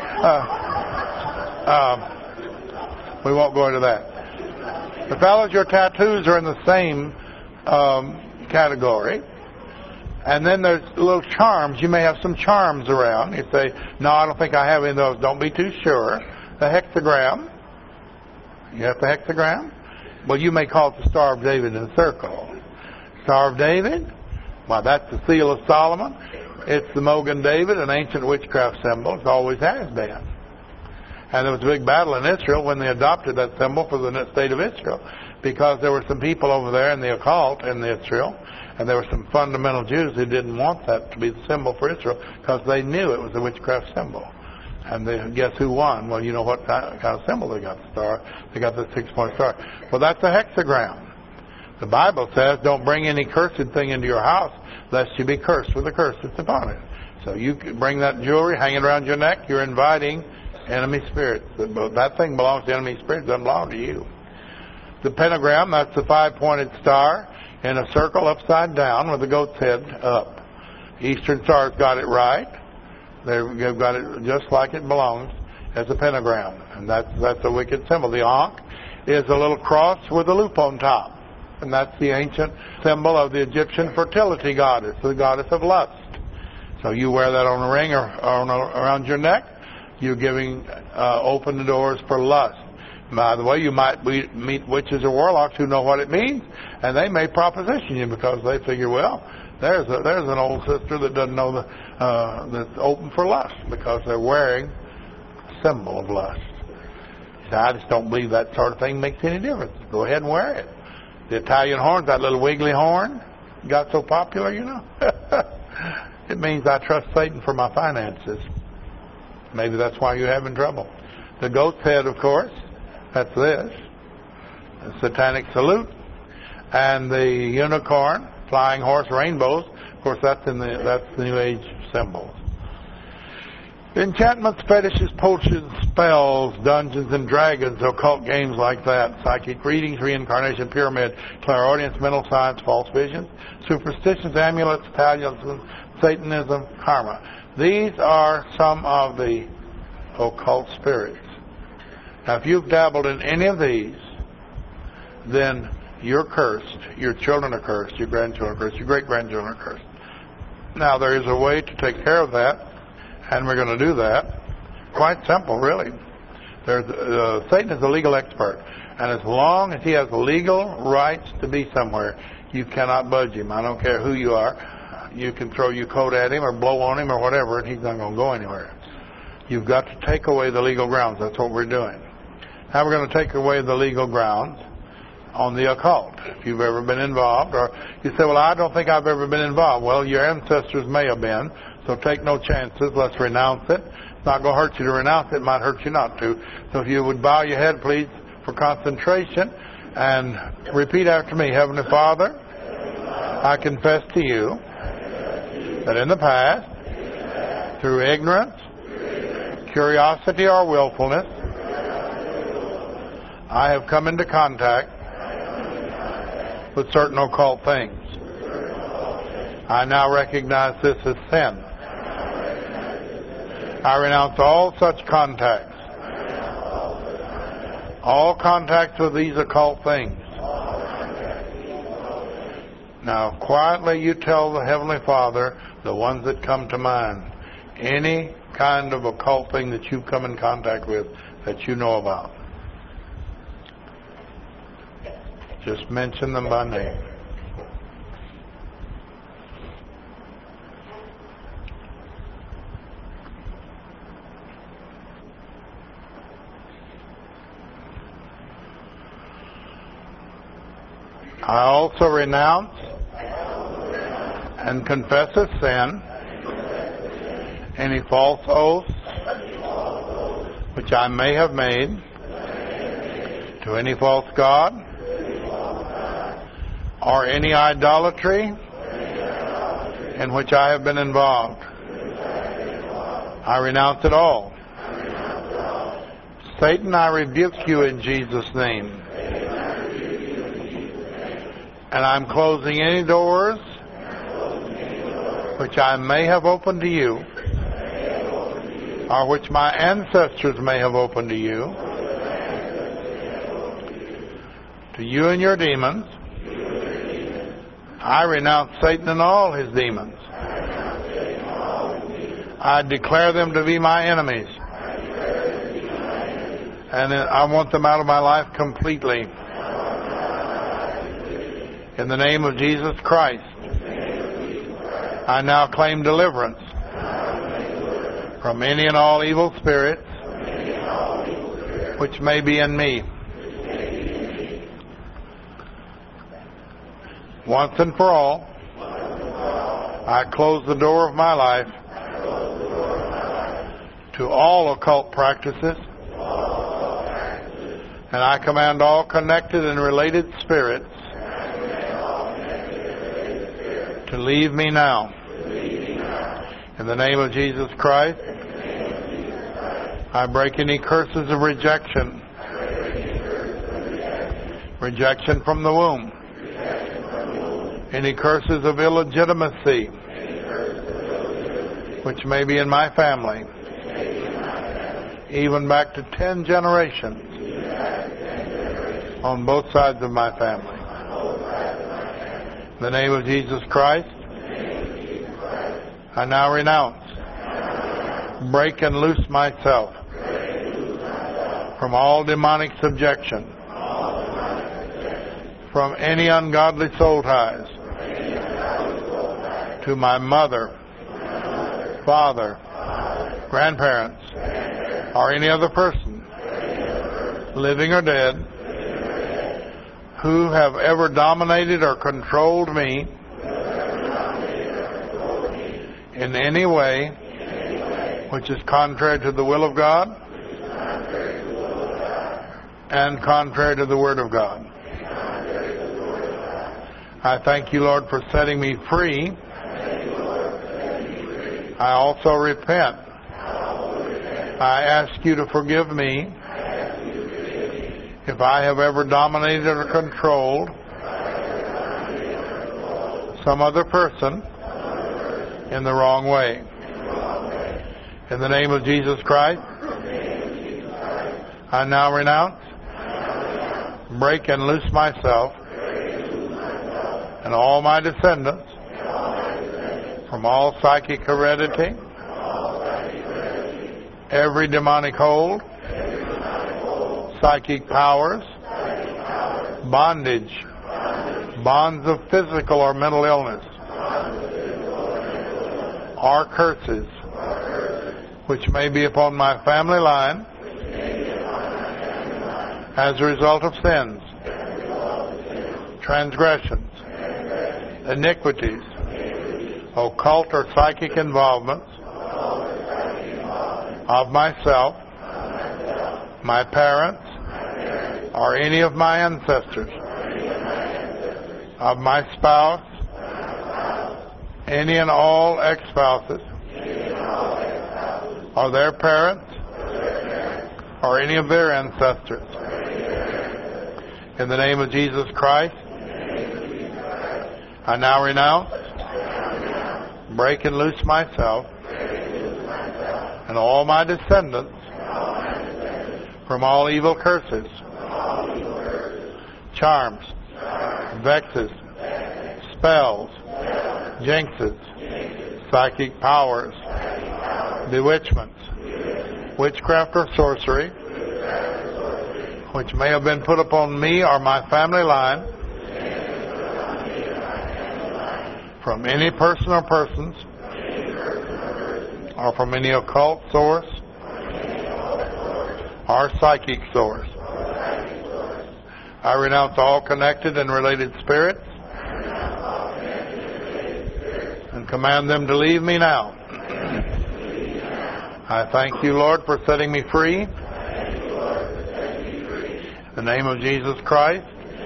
S2: We won't go into that. The fellows, your tattoos are in the same category. And then there's little charms. You may have some charms around. You say, "No, I don't think I have any of those." Don't be too sure. The hexagram. You have the hexagram? Well, you may call it the Star of David in a circle. Star of David? Well, that's the seal of Solomon. It's the Mogan David, an ancient witchcraft symbol. It always has been. And there was a big battle in Israel when they adopted that symbol for the state of Israel, because there were some people over there in the occult in Israel, and there were some fundamental Jews who didn't want that to be the symbol for Israel, because they knew it was a witchcraft symbol. And guess who won? Well, you know what kind of symbol they got, the star. They got the 6-point star. Well, that's a hexagram. The Bible says, don't bring any cursed thing into your house, lest you be cursed with the curse that's upon it. So you bring that jewelry, hang it around your neck, you're inviting enemy spirits. That thing belongs to enemy spirits, it doesn't belong to you. The pentagram, that's the 5-pointed star in a circle upside down with the goat's head up. Eastern Star's got it right. They've got it just like it belongs as a pentagram. And that's a wicked symbol. The Ankh is a little cross with a loop on top. And that's the ancient symbol of the Egyptian fertility goddess, the goddess of lust. So you wear that on a ring or around your neck, you're giving open the doors for lust. By the way, you might meet witches or warlocks who know what it means, and they may proposition you because they figure, well, there's an old sister that doesn't know that's open for lust because they're wearing a symbol of lust. So I just don't believe that sort of thing makes any difference. Go ahead and wear it. The Italian horn, that little wiggly horn, got so popular, you know. It means I trust Satan for my finances. Maybe that's why you're having trouble. The goat's head, of course, that's this. The satanic salute. And the unicorn, flying horse, rainbows, of course, that's the New Age symbols. Enchantments, fetishes, potions, spells, Dungeons and Dragons, occult games like that, psychic readings, reincarnation, pyramid, clairaudience, mental science, false visions, superstitions, amulets, talismans, Satanism, karma. These are some of the occult spirits. Now, if you've dabbled in any of these, then you're cursed. Your children are cursed. Your grandchildren are cursed. Your great-grandchildren are cursed. Now, there is a way to take care of that, and we're going to do that. Quite simple, really. Satan is a legal expert, and as long as he has legal rights to be somewhere, you cannot budge him. I don't care who you are. You can throw your coat at him or blow on him or whatever, and he's not going to go anywhere. You've got to take away the legal grounds. That's what we're doing. Now we're going to take away the legal grounds on the occult. If you've ever been involved, or you say, well, I don't think I've ever been involved. Well, your ancestors may have been, so take no chances. Let's renounce it. It's not going to hurt you to renounce it. It might hurt you not to. So if you would bow your head, please, for concentration, and repeat after me. Heavenly Father, I confess to you that in the past, through ignorance, curiosity, or willfulness, I have come into contact with certain occult things. I now recognize this as sin. I renounce all such contacts. All contacts with these occult things. Now, quietly you tell the Heavenly Father the ones that come to mind. Any kind of occult thing that you come in contact with that you know about. Just mention them by name. I also renounce and confess as sin any false oaths which I may have made to any false god or any idolatry in which I have been involved. I renounce it all. Satan, I rebuke you in Jesus' name. And I'm closing any doors which I may have opened to you, or which my ancestors may have opened to you and your demons. I renounce Satan and all his demons. I declare them to be my enemies. And I want them out of my life completely. In the name of Jesus Christ, I now claim deliverance from any and all evil spirits which may be in me. Once and for all, I close the door of my life to all occult practices, and I command all connected and related spirits to leave me now. In the name of Jesus Christ, I break any curses of rejection. Rejection from the womb. Any curses of illegitimacy which may be in my family, even back to 10 generations on both sides of my family. In the name of Jesus Christ, I now renounce, break and loose myself from all demonic subjection, from any ungodly soul ties to my mother, father, grandparents, or any other person, living or dead, who have ever dominated or controlled me in any way which is contrary to the will of God and contrary to the Word of God. I thank you, Lord, for setting me free. I also repent. I ask you to forgive me if I have ever dominated or controlled some other person in the wrong way. In the name of Jesus Christ, I now renounce, break and loose myself and all my descendants from all psychic heredity, every demonic hold, psychic powers, bondage, bonds of physical or mental illness, or curses which may be upon my family line as a result of sins, transgressions, iniquities, occult or psychic involvements of myself, my parents, or any of my ancestors, of my spouse, any and all ex-spouses, or their parents, or any of their ancestors. In the name of Jesus Christ, I now renounce, break and loose myself and all my descendants from all evil curses, charms, vexes, spells, jinxes, psychic powers, bewitchments, witchcraft or sorcery, which may have been put upon me or my family line from any person or persons, or from any occult source or psychic source. I renounce all connected and related spirits and command them to leave me now. I thank you, Lord, for setting me free. In the name of Jesus Christ,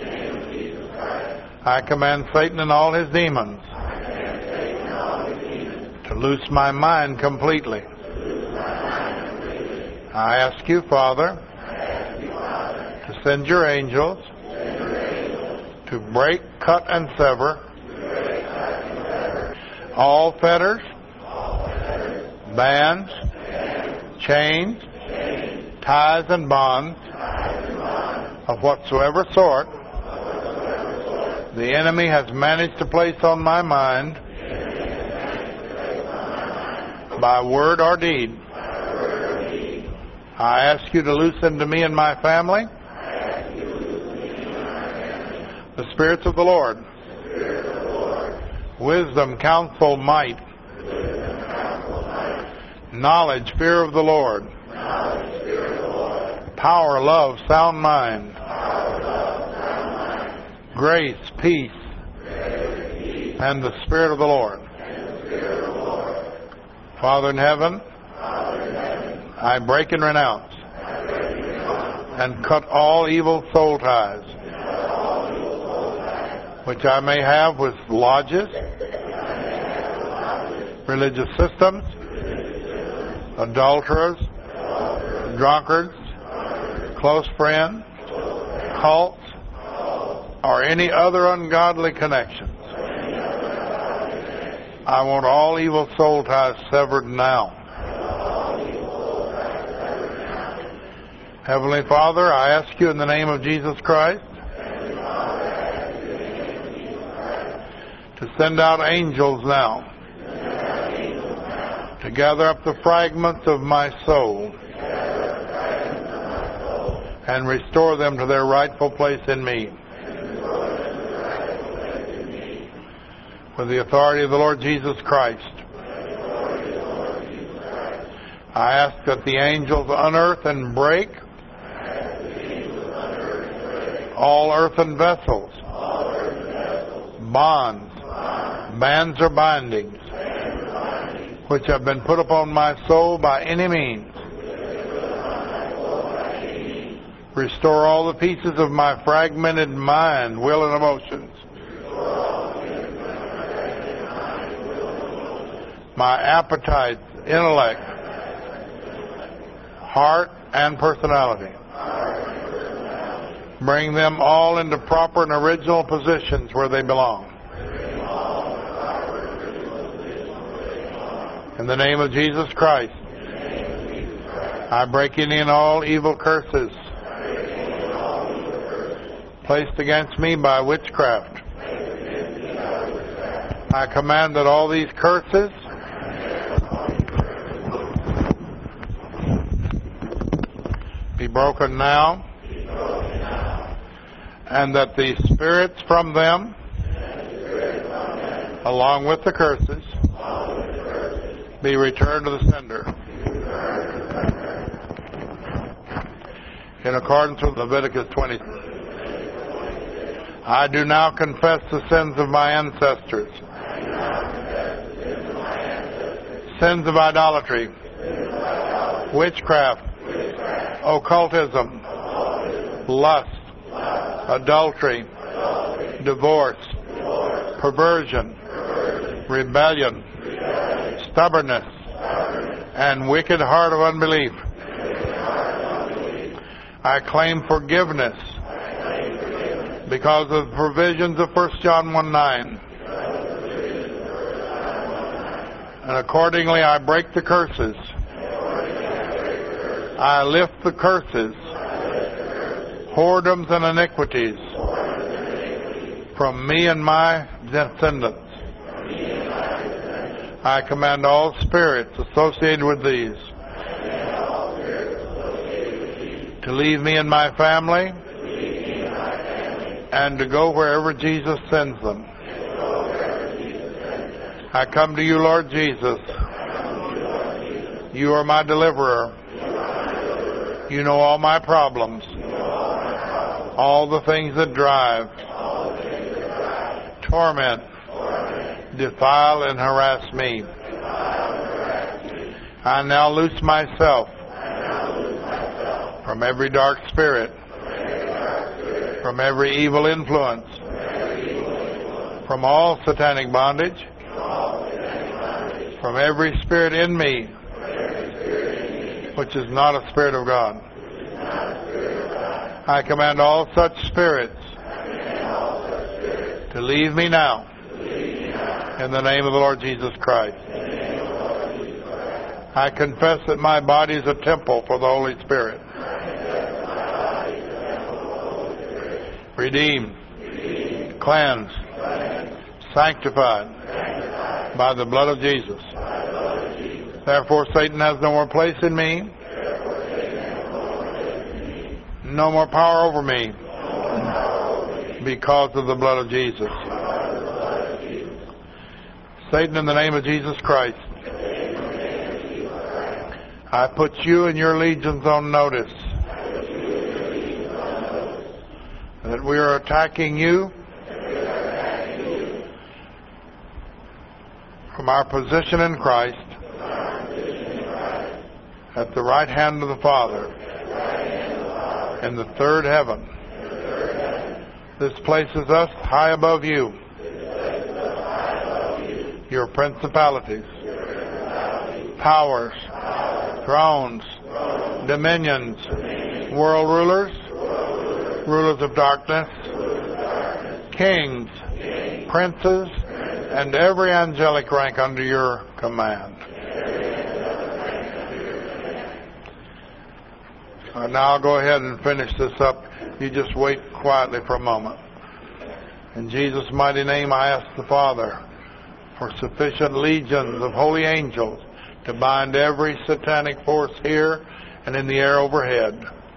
S2: I command Satan and all his demons to loose my mind completely. I ask you, Father, to send your angels to break, cut, and sever all fetters, bands, chains, ties, and bonds of whatsoever sort the enemy has managed to place on my mind by word or deed. I ask you to loose into me and my family the spirits of the Lord, wisdom, counsel, might, knowledge, fear of the Lord, power, love, sound mind, grace, peace, and the Spirit of the Lord. Father in heaven, I break and renounce and cut all evil soul ties which I may have with lodges, religious systems, adulterers, drunkards, close friends, cults, or any other ungodly connections. I want all evil soul ties severed now. Heavenly Father, I ask you in the name of Jesus Christ to send out angels now to gather up the fragments of my soul and restore them to their rightful place in me. With the authority of the Lord Jesus Christ, I ask that the angels unearth and break all earthen vessels, bonds, bands or bindings, which have been put upon my soul by any means. Restore all the pieces of my fragmented mind, will, and emotions. My appetite, intellect, heart, and personality. Bring them all into proper and original positions where they belong. In the name of Jesus Christ, I break in all evil curses placed against me by witchcraft. I command that all these curses be broken now, and that the spirits from them, along with the curses, be returned to the sender. In accordance with Leviticus 20, I do now confess the sins of my ancestors, sins of idolatry, witchcraft, occultism, lust, adultery, divorce, perversion, rebellion, stubbornness, and wicked heart of unbelief. I claim forgiveness because of the provisions of 1 John 1:9. And accordingly, I break the curses. I lift the curses, whoredoms and iniquities from me and my descendants. I command all spirits associated with these to leave me and my family and to go wherever Jesus sends them. I come to you, Lord Jesus. You are my deliverer. You know all my problems, all the things that drive, torment, defile, and harass me. I now loose myself from every dark spirit, from every evil influence, from all satanic bondage, from every spirit in me which is not a spirit of God. I command all such spirits to leave me now in the name of the Lord Jesus Christ. I confess that my body is a temple for the Holy Spirit. Redeemed, cleansed, sanctified by the blood of Jesus. Therefore, Satan has no more place in me, no more power over me, because of the blood of Jesus. Satan, in the name of Jesus Christ, I put you and your legions on notice that we are attacking you from our position in Christ at the right hand of the Father in the third heaven. This places us high above you, your principalities, powers, thrones, dominions, world rulers, rulers of darkness, kings, princes, and every angelic rank under your command. Now I'll go ahead and finish this up. You just wait quietly for a moment. In Jesus' mighty name, I ask the Father for sufficient legions of holy angels to bind every satanic force here and in the air overhead.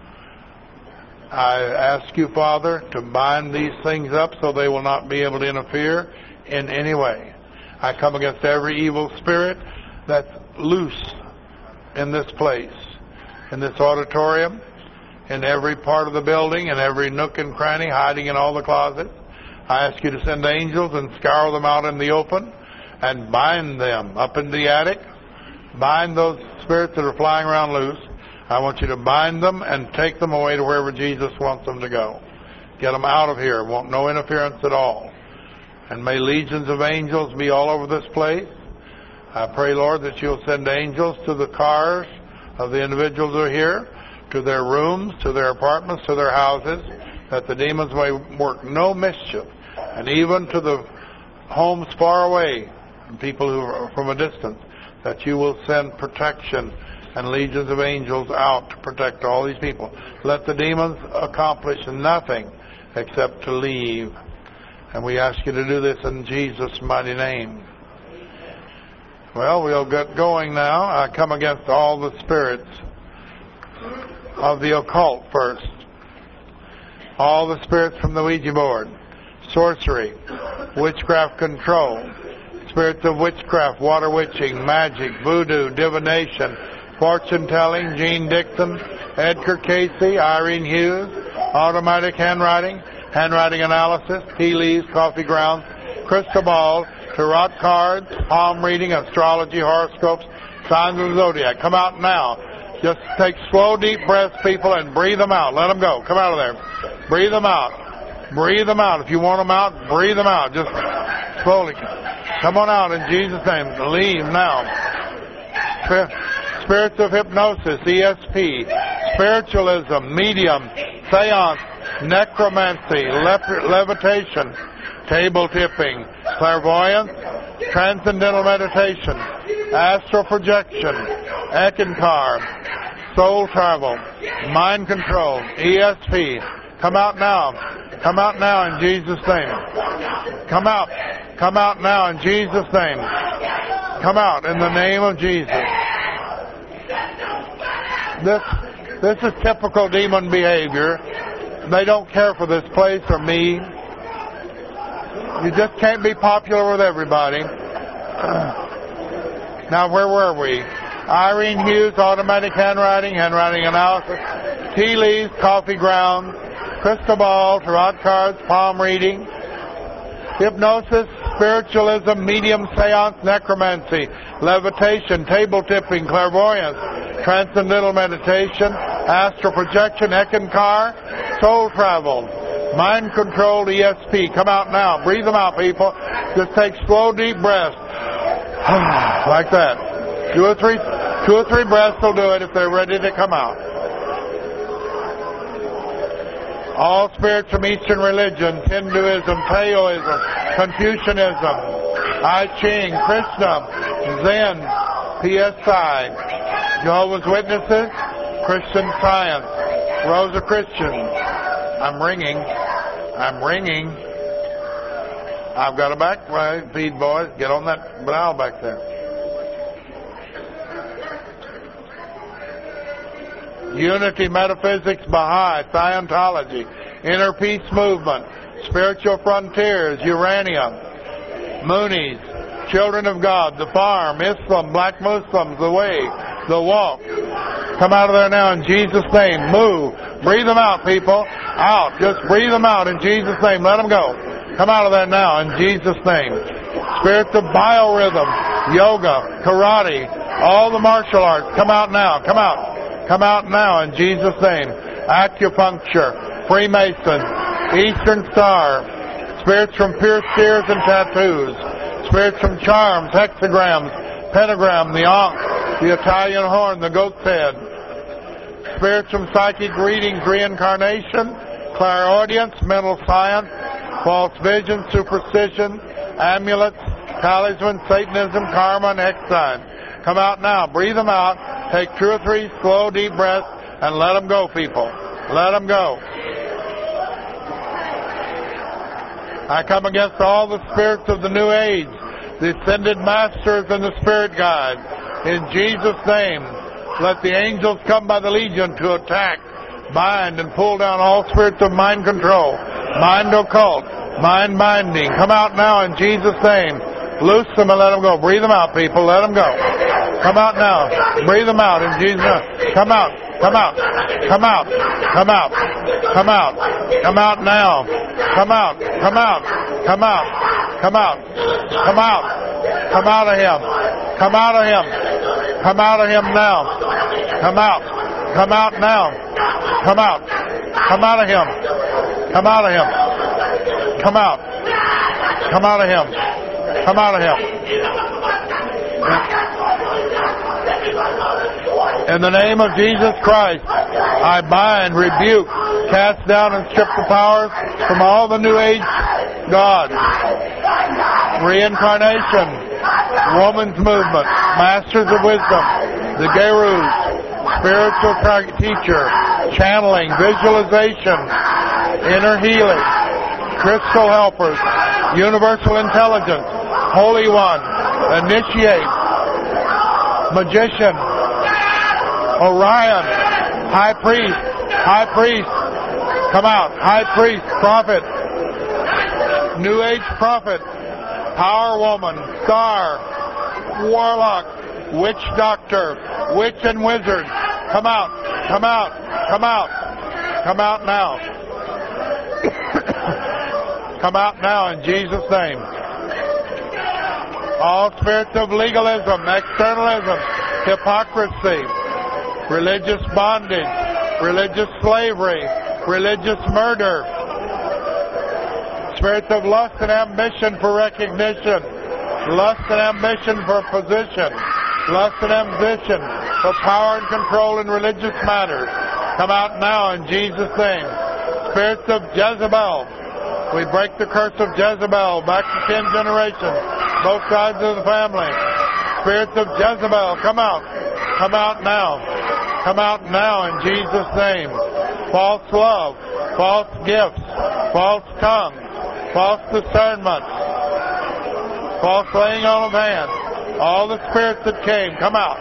S2: I ask you, Father, to bind these things up so they will not be able to interfere in any way. I come against every evil spirit that's loose in this place, in this auditorium, in every part of the building, in every nook and cranny, hiding in all the closets. I ask you to send angels and scour them out in the open and bind them up in the attic. Bind those spirits that are flying around loose. I want you to bind them and take them away to wherever Jesus wants them to go. Get them out of here. Want no interference at all. And may legions of angels be all over this place. I pray, Lord, that you'll send angels to the cars of the individuals who are here, to their rooms, to their apartments, to their houses, that the demons may work no mischief, and even to the homes far away, and people who are from a distance, that you will send protection and legions of angels out to protect all these people. Let the demons accomplish nothing except to leave. And we ask you to do this in Jesus' mighty name. Well, we'll get going now. I come against all the spirits of the occult first. All the spirits from the Ouija board, sorcery, witchcraft control, spirits of witchcraft, water witching, magic, voodoo, divination, fortune-telling, Gene Dixon, Edgar Casey, Irene Hughes, automatic handwriting, handwriting analysis, tea leaves, coffee grounds, crystal balls, tarot cards, palm reading, astrology, horoscopes, signs of the zodiac. Come out now. Just take slow, deep breaths, people, and breathe them out. Let them go. Come out of there. Breathe them out. Breathe them out. If you want them out, breathe them out. Just slowly. Come on out in Jesus' name. Leave now. Spirits of hypnosis, ESP, spiritualism, medium, seance, necromancy, levitation, table tipping, clairvoyance, transcendental meditation, astral projection, Ekankar, soul travel, mind control, ESP. Come out now. Come out now in Jesus' name. Come out. Come out now in Jesus' name. Come out in the name of Jesus. This is typical demon behavior. They don't care for this place or me. You just can't be popular with everybody. Now, where were we? Irene Hughes, automatic handwriting, handwriting analysis, tea leaves, coffee grounds, crystal ball, tarot cards, palm reading, hypnosis, spiritualism, medium, seance, necromancy, levitation, table tipping, clairvoyance, transcendental meditation, astral projection, Ekankar, soul travel, mind control, ESP. Come out now. Breathe them out, people. Just take slow, deep breaths. Like that. Two or three breaths will do it if they're ready to come out. All spirits from Eastern religions, Hinduism, Taoism, Confucianism, I Ching, Krishna, Zen, PSI, Jehovah's Witnesses, Christian Science, Rosicrucians. I'm ringing. I've got a back feed, boys. Get on that dial back there. Unity, Metaphysics, Baha'i, Scientology, Inner Peace Movement, Spiritual Frontiers, Uranium, Moonies, Children of God, The Farm, Islam, Black Muslims, The Way, The Walk. Come out of there now in Jesus' name. Move. Breathe them out, people. Out. Just breathe them out in Jesus' name. Let them go. Come out of there now in Jesus' name. Spirits of biorhythm, yoga, karate, all the martial arts. Come out now. Come out. Come out now in Jesus' name. Acupuncture, Freemasons, Eastern Star, spirits from pierced ears and tattoos, spirits from charms, hexagrams, pentagram, the Ankh, the Italian horn, the goat's head, spiritual psychic readings, reincarnation, clairaudience, mental science, false vision, superstition, amulets, talisman, Satanism, karma, and X sign. Come out now. Breathe them out. Take 2 or 3 slow, deep breaths and let them go, people. Let them go. I come against all the spirits of the New Age, the ascended masters and the spirit guides. In Jesus' name, let the angels come by the legion to attack, bind, and pull down all spirits of mind control, mind occult, mind binding. Come out now in Jesus' name. Loose them and let them go. Breathe them out, people. Let them go. Come out now. Breathe them out in Jesus' name. Come out. Come out. Come out. Come out. Come out. Come out now. Come out. Come out. Come out. Come out. Come out. Come out of him. Come out of him. Come out of him now. Come out. Come out now. Come out. Come out of him. Come out of him. Come out. Come out of him. Come out of him. In the name of Jesus Christ, I bind, rebuke, cast down, and strip the powers from all the New Age gods. Reincarnation, woman's movement, masters of wisdom, the gurus, spiritual teacher, channeling, visualization, inner healing, crystal helpers, universal intelligence, Holy One, initiate, magician, Orion, high priest, come out, high priest, prophet, New Age prophet, power woman, star, warlock, witch doctor, witch and wizard, come out, come out, come out, come out now. Come out now in Jesus' name. All spirits of legalism, externalism, hypocrisy, religious bondage, religious slavery, religious murder, spirits of lust and ambition for recognition, lust and ambition for position, lust and ambition for power and control in religious matters. Come out now in Jesus' name. Spirits of Jezebel, we break the curse of Jezebel back to 10 generations, both sides of the family. Spirits of Jezebel, come out. Come out now. Come out now in Jesus' name. False love, false gifts, false tongue, false discernment, false laying on of hands. All the spirits that came, come out.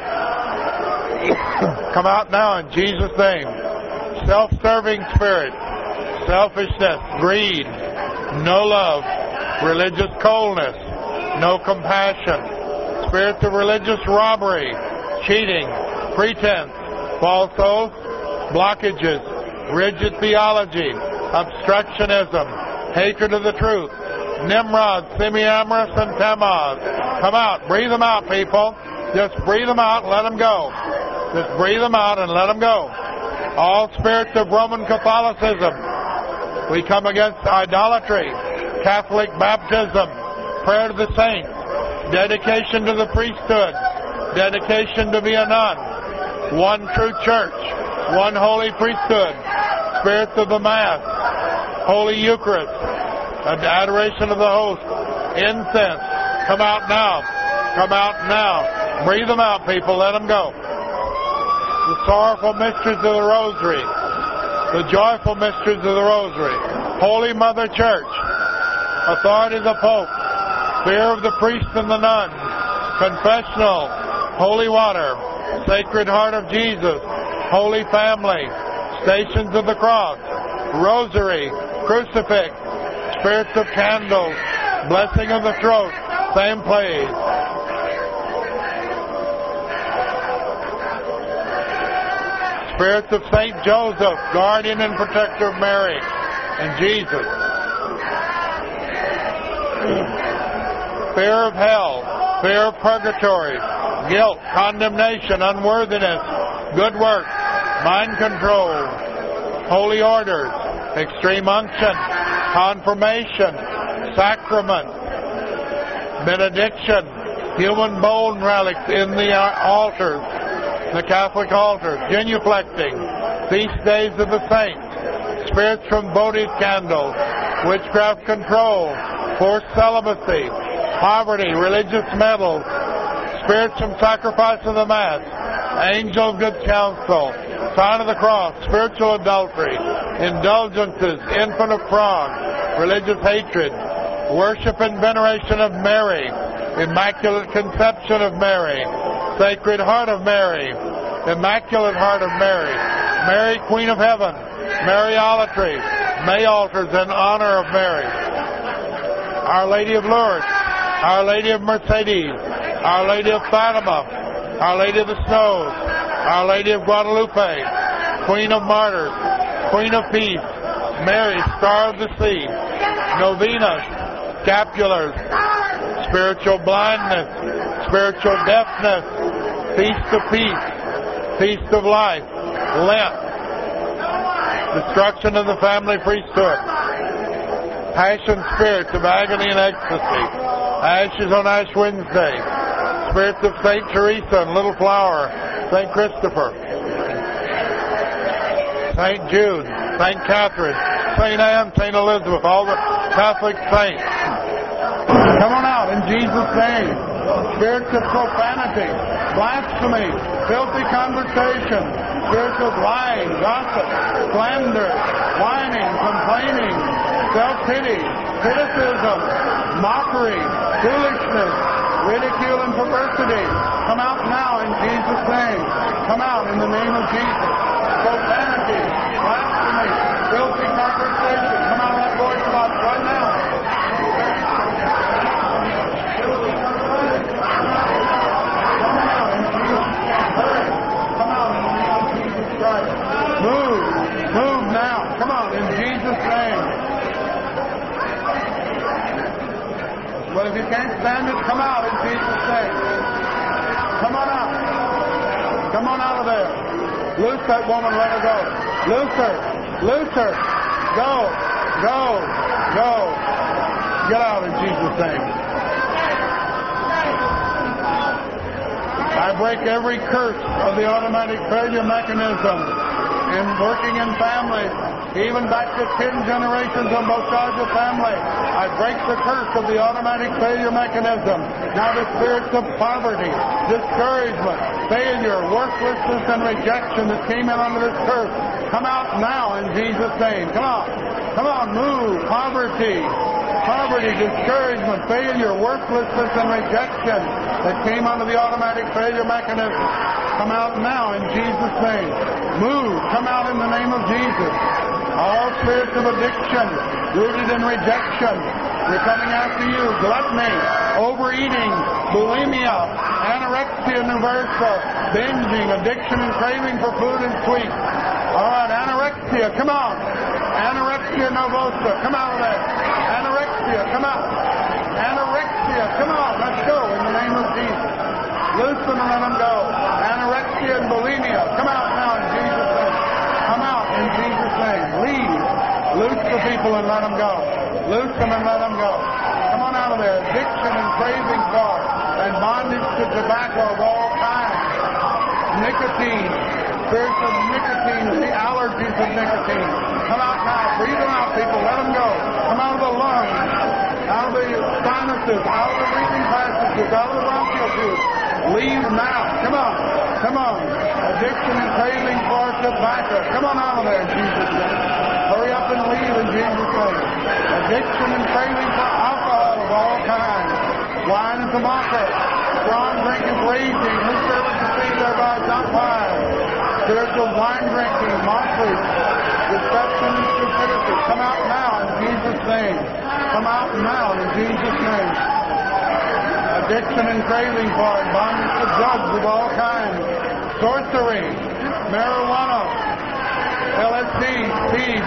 S2: Come out now in Jesus' name. Self-serving spirit, selfishness, greed, no love, religious coldness, no compassion, spirits of religious robbery, cheating, pretense, false oaths, blockages, rigid theology, obstructionism, hatred of the truth, Nimrod, Semiramis, and Tammuz. Come out. Breathe them out, people. Just breathe them out and let them go. Just breathe them out and let them go. All spirits of Roman Catholicism, we come against idolatry, Catholic baptism, prayer to the saints, dedication to the priesthood, dedication to be a nun, one true church, one holy priesthood, spirits of the Mass, Holy Eucharist, adoration of the host, incense. Come out now. Come out now. Breathe them out, people. Let them go. The sorrowful mysteries of the Rosary, the joyful mysteries of the Rosary, Holy Mother Church, authority of the Pope, fear of the priest and the nun, confessional, holy water, Sacred Heart of Jesus, Holy Family, Stations of the Cross, Rosary, Crucifix, spirits of candles, blessing of the throat, same place. Spirits of Saint Joseph, guardian and protector of Mary and Jesus. Fear of hell, fear of purgatory, guilt, condemnation, unworthiness, good works, mind control, holy orders, extreme unction, confirmation, sacrament, benediction, human bone relics in the altars, the Catholic altars, genuflecting, feast days of the saints, spirits from votive candles, witchcraft control, forced celibacy, poverty, religious medals, spirits from sacrifice of the Mass, angel of good counsel, sign of the cross, spiritual adultery, indulgences, infant of prague, religious hatred, worship and veneration of Mary, Immaculate Conception of Mary, Sacred Heart of Mary, Immaculate Heart of Mary, Mary Queen of Heaven, Mariolatry, May altars in honor of Mary, Our Lady of Lourdes, Our Lady of Mercedes, Our Lady of Fatima, Our Lady of the Snows, Our Lady of Guadalupe, Queen of Martyrs, Queen of Peace, Mary, Star of the Sea, novenas, scapulars, spiritual blindness, spiritual deafness, feast of peace, feast of life, Lent, destruction of the family priesthood, passion spirits of agony and ecstasy, ashes on Ash Wednesday, spirits of St. Teresa and Little Flower, St. Christopher, St. Jude, St. Catherine, St. Anne, St. Elizabeth, all the Catholic saints. Come on out in Jesus' name. Spirits of profanity, blasphemy, filthy conversation, spirits of lying, gossip, slander, whining, complaining, self-pity, criticism, mockery, foolishness, ridicule and perversity. Come out now in Jesus' name. Come out in the name of Jesus. Profanity, blasphemy, filthy conversation. Come out of that voice box right now. Come out in the name of Jesus Christ. Move now. Come on in Jesus' name. Well, if you can't stand it, come out in Jesus' name. Come on out. Come on out of there. Loose that woman, let her go. Loose her. Loose her. Go. Go. Go. Get out in Jesus' name. I break every curse of the automatic failure mechanism in working in families, even back to 10 generations on both sides of the family. I break the curse of the automatic failure mechanism. Now the spirits of poverty, discouragement, failure, worthlessness, and rejection that came in under this curse, come out now in Jesus' name. Come on. Come on, move. Poverty, discouragement, failure, worthlessness, and rejection that came under the automatic failure mechanism. Come out now in Jesus' name. Move. Come out in the name of Jesus. All spirits of addiction, rooted in rejection, we're coming after you. Gluttony, overeating, bulimia, anorexia nervosa, binging, addiction and craving for food and sweets. All right, anorexia, come on. Anorexia nervosa, come out of there. Anorexia, come out. Anorexia, come on. Let's go in the name of Jesus. Loose them and let them go. Anorexia and bulimia, come out now in Jesus' name. Come out in Jesus' name. Leave. Loose the people and let them go. Loose them and let them go. Come on out of there. Addiction and craving for and bondage to tobacco of all kinds. Nicotine. Spirits of nicotine, the allergies of nicotine. Come out now. Breathe them out, people. Let them go. Come out of the lungs, out of the sinuses, out of the breathing passages, out of the bronchial tubes. Leave now. Come on. Come on. Addiction and craving for tobacco. Come on out of there in Jesus' name. Hurry up and leave in Jesus' name. Addiction and craving for alcohol of all kinds. Wine is a mocker. Strong drink is raging. Who serveth to feed their bodies not wine? Spiritual wine drinking, mockery, deception and stupidity. Come out now in Jesus' name. Come out now in Jesus' name. Addiction and craving for it, bondage to drugs of all kinds, sorcery, marijuana, LSD, speed,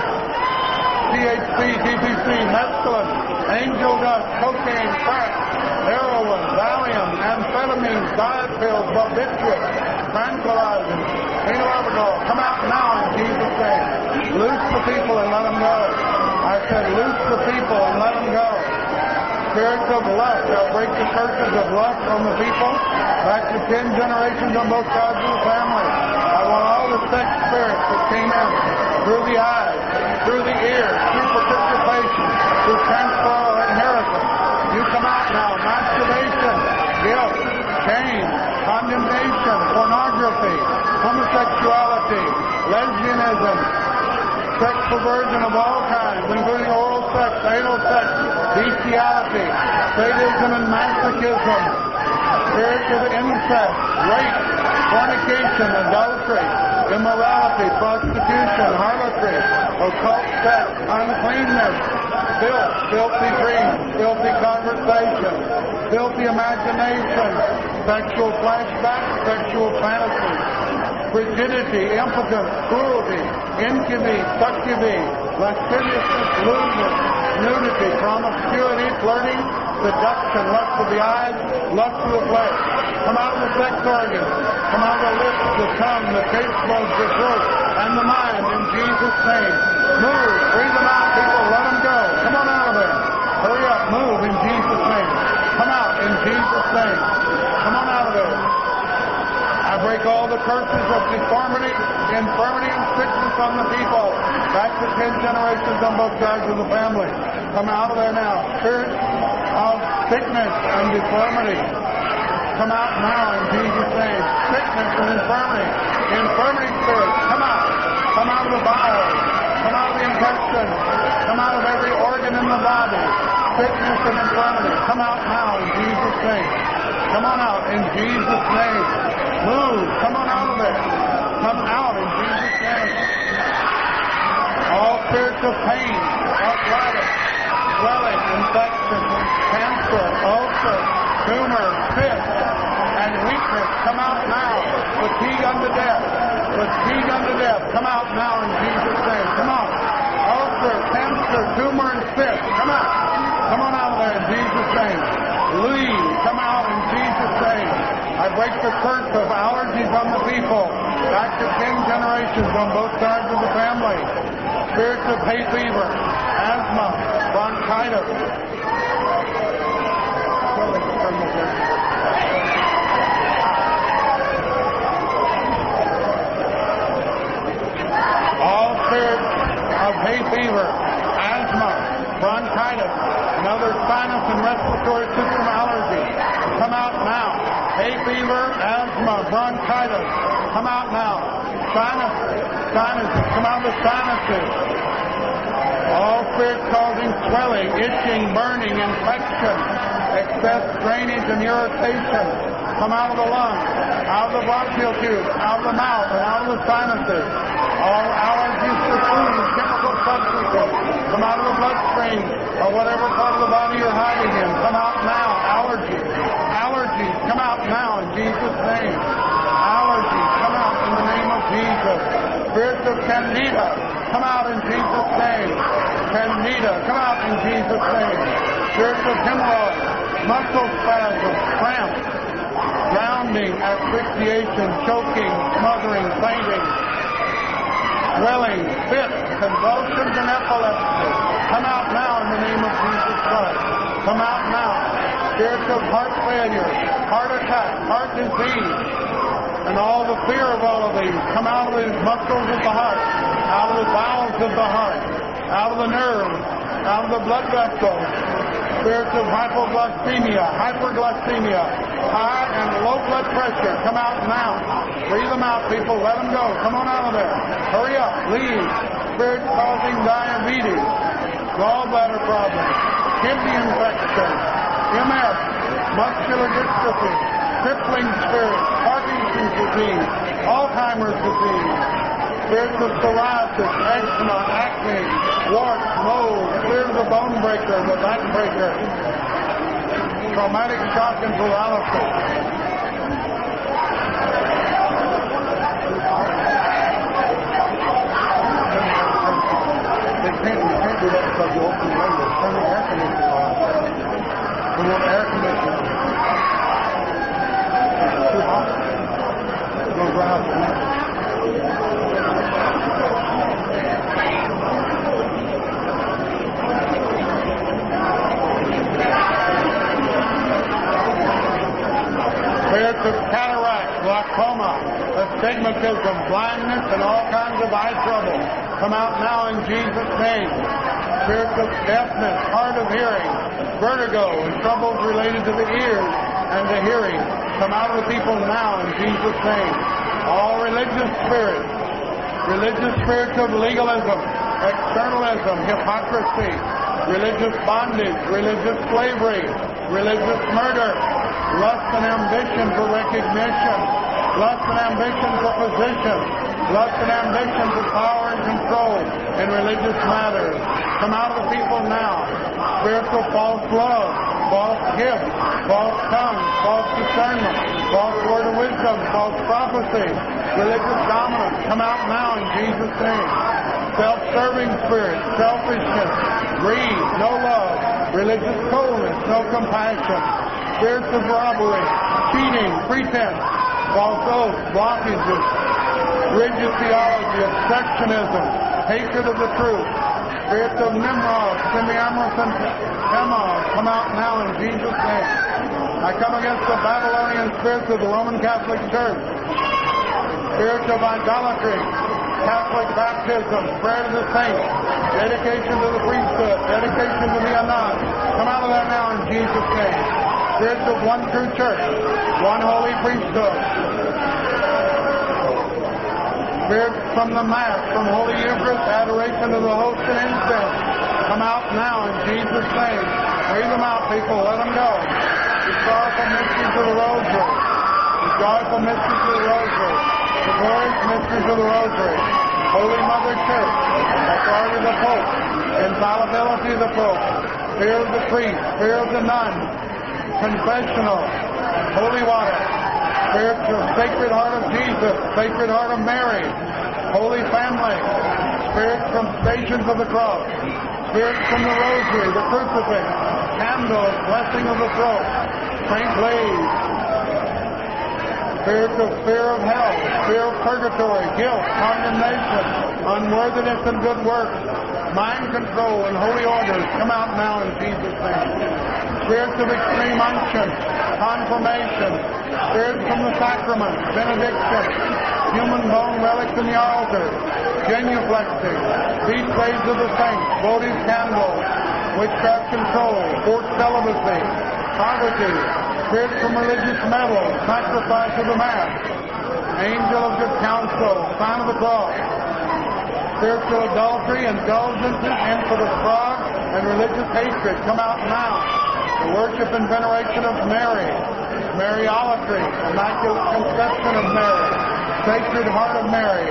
S2: THC, TPC, mescaline, angel dust, cocaine, crack, heroin, Valium, amphetamines, diet pills, barbiturates, tranquilizers, phenobarbital. Come out now in Jesus' name. Loose the people and let them go. I said loose the people and let them go. spirits of lust. I'll break the curses of lust from the people. Back to 10 generations on both sides of the family. I want all the sex spirits that came in through the eyes, through the ears, through participation, through transfer of inheritance. You come out now. Masturbation, guilt, shame, condemnation, pornography, homosexuality, lesbianism, sex perversion of all kinds, including oral sex, anal sex, bestiality, sadism and masochism, spirits of incest, rape, fornication, adultery, immorality, prostitution, harlotry, occult sex, uncleanness, filth, filthy dreams, filthy conversation, filthy imagination, sexual flashbacks, sexual fantasies, frigidity, impotence, cruelty, incubi, succubi, lasciviousness, lewdness, nudity, promiscuity, flirting, seduction, lust of the eyes, lust of the flesh. Come out of the sex organs. Come out of the lips, the tongue, the taste buds, the throat, and the mind in Jesus' name. Move. Breathe them out, people. Let them go. Come on out of there. Hurry up. Move in Jesus' name. Come out in Jesus' name. Come on out of there. I break all the curses of deformity, infirmity, and sickness on the people. Back to 10 generations on both sides of the family. Come out of there now. Spirit of sickness and deformity. Come out now in Jesus' name. Sickness and infirmity. Infirmity spirits, come out. Come out of the bowels. Come out of the intestines. Come out of every organ in the body. Sickness and infirmity. Come out now in Jesus' name. Come on out in Jesus' name. Move. Come on out of there. Come out in Jesus' name. All spirits of pain, arthritis, swelling, infection, cancer, ulcer, tumor, cyst, and weakness, come out now. Fatigue unto death. Fatigue unto death. Come out now in Jesus' name. Come on. Ulcer, cancer, tumor, and cyst. Come out. Come on out of there in Jesus' name. Leave. Come out in Jesus' name. I break the curse of allergies on the people. Back to 10 generations on both sides of the family. Spirits of hay fever, asthma, bronchitis. All spirits of hay fever, asthma, bronchitis, and other sinus and respiratory system allergies. Come out now. Hay fever, asthma, bronchitis. Come out now. Sinuses. Come out of the sinuses. All spirits causing swelling, itching, burning, infection, excess drainage and irritation. Come out of the lungs, out of the bronchial tube, out of the mouth, and out of the sinuses. All allergies to food and chemical substances. Come out of the bloodstream or whatever part of the body you're hiding in. Come out now. Allergies. Allergies. Come out now in Jesus' name. Allergies. Come out in the name of Jesus. Spirits of candida. Come out in Jesus' name. Candida. Come out in Jesus' name. Spirits of hemorrhoids. Muscle spasms. Cramps. Drowning. Asphyxiation. Choking. Smothering. Fainting. Swelling, fits, convulsions, and epilepsy. Come out now in the name of Jesus Christ. Come out now. Spirits of heart failure, heart attack, heart disease, and all the fear of all of these. Come out of these muscles of the heart, out of the bowels of the heart, out of the nerves, out of the blood vessels. Spirits of hypoglycemia, hyperglycemia, high and low blood pressure. Come out now. Breathe them out, people. Let them go. Come on out of there. Hurry up. Leave. Spirits causing diabetes, gallbladder problems, kidney infection, MS, muscular dystrophy, crippling spirits, Parkinson's disease, Alzheimer's disease, spirits of psoriasis, eczema, acne, warts, mold, spirits of the bone breaker, the back breaker, traumatic shock and paralysis. You can't do that because you open the windows. Turn the air conditioner on. We want air conditioning. It's too hot. It's going to dry out the neck. glaucoma, astigmatism, blindness, and all kinds of eye trouble. Come out now in Jesus' name. Spirits of deafness, hard of hearing, vertigo, and troubles related to the ears and the hearing. Come out of the people now in Jesus' name. All religious spirits of legalism, externalism, hypocrisy, religious bondage, religious slavery, religious murder, lust and ambition for recognition, lust and ambition for position, lust and ambition for power and control in religious matters. Come out of the people now. Spiritual false love, false gifts, false tongues, false discernment, false word of wisdom, false prophecy, religious dominance. Come out now in Jesus' name. Self-serving spirits, selfishness, greed, no love, religious coldness, no compassion, spirits of robbery, cheating, pretense, false oaths, blockages, rigid theology, obstructionism, hatred of the truth, spirits of Nimrod, Semiramis, and Hammon. Come out now in Jesus' name. I come against the Babylonian spirits of the Roman Catholic Church, spirits of idolatry, Catholic baptism, prayer to the saints, dedication to the priesthood, dedication to the Anan. Come out of that now in Jesus' name. Spirits of one true church, one holy priesthood. Spirits from the Mass, from Holy Eucharist, adoration of the host and incense. Come out now in Jesus' name. Breathe them out, people. Let them go. The sorrowful mysteries of the Rosary. The joyful mysteries of the Rosary. The glorious mysteries of the Rosary. Holy Mother Church. Authority of the Pope. Infallibility of the Pope. Fear of the priest. Fear of the nun. Confessional. Holy water. Spirits of Sacred Heart of Jesus. Sacred Heart of Mary. Holy Family. Spirits from Stations of the Cross. Spirits from the Rosary, the Crucifix. Candles, blessing of the throat. Saint Blaise. Spirits of fear of hell, fear of purgatory, guilt, condemnation, unworthiness and good works, mind control and holy orders. Come out now in Jesus' name. Spirits of extreme unction, confirmation, spirits from the sacraments, benediction, human bone relics in the altar, genuflexing, feast days of the saints, votive candles, witchcraft control, forced celibacy, poverty, spirits from religious medals, sacrifice of the Mass, angel of good counsel, sign of the cross, spiritual adultery, indulgences, infidel fraud, and religious hatred. Come out now. The worship and veneration of Mary, Mariolatry, Immaculate Conception of Mary, Sacred Heart of Mary,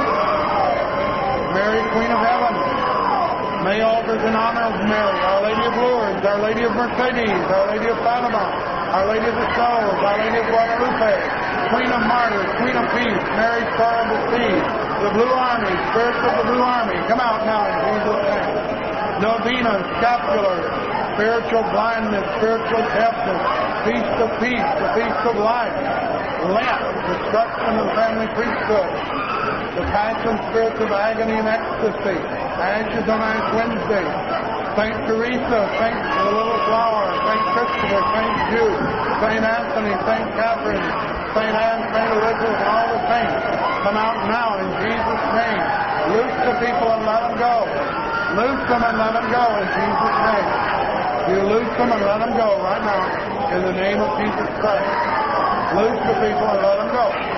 S2: Mary, Queen of Heaven, May altars in honor of Mary, Our Lady of Lourdes, Our Lady of Mercedes, Our Lady of Fatima, Our Lady of the Souls, Our Lady of Guadalupe, Queen of Martyrs, Queen of Peace, Mary, Star of the Sea, the Blue Army, Spirits of the Blue Army. Come out now in Jesus' name. Novenas, scapulars, spiritual blindness, spiritual deafness, Feast of Peace, the Feast of Life, Lent, destruction of the family priesthood, the Passion spirits of agony and ecstasy, Ashes on Ash Wednesday, St. Teresa, St. the Little Flower, St. Christopher, St. Jude, St. Anthony, St. Catherine, St. Anne, St. Elizabeth, and all the saints. Come out now in Jesus' name. Loose the people and let them go. Loose them and let them go in Jesus' name. You loose them and let them go right now in the name of Jesus Christ. Loose the people and let them go.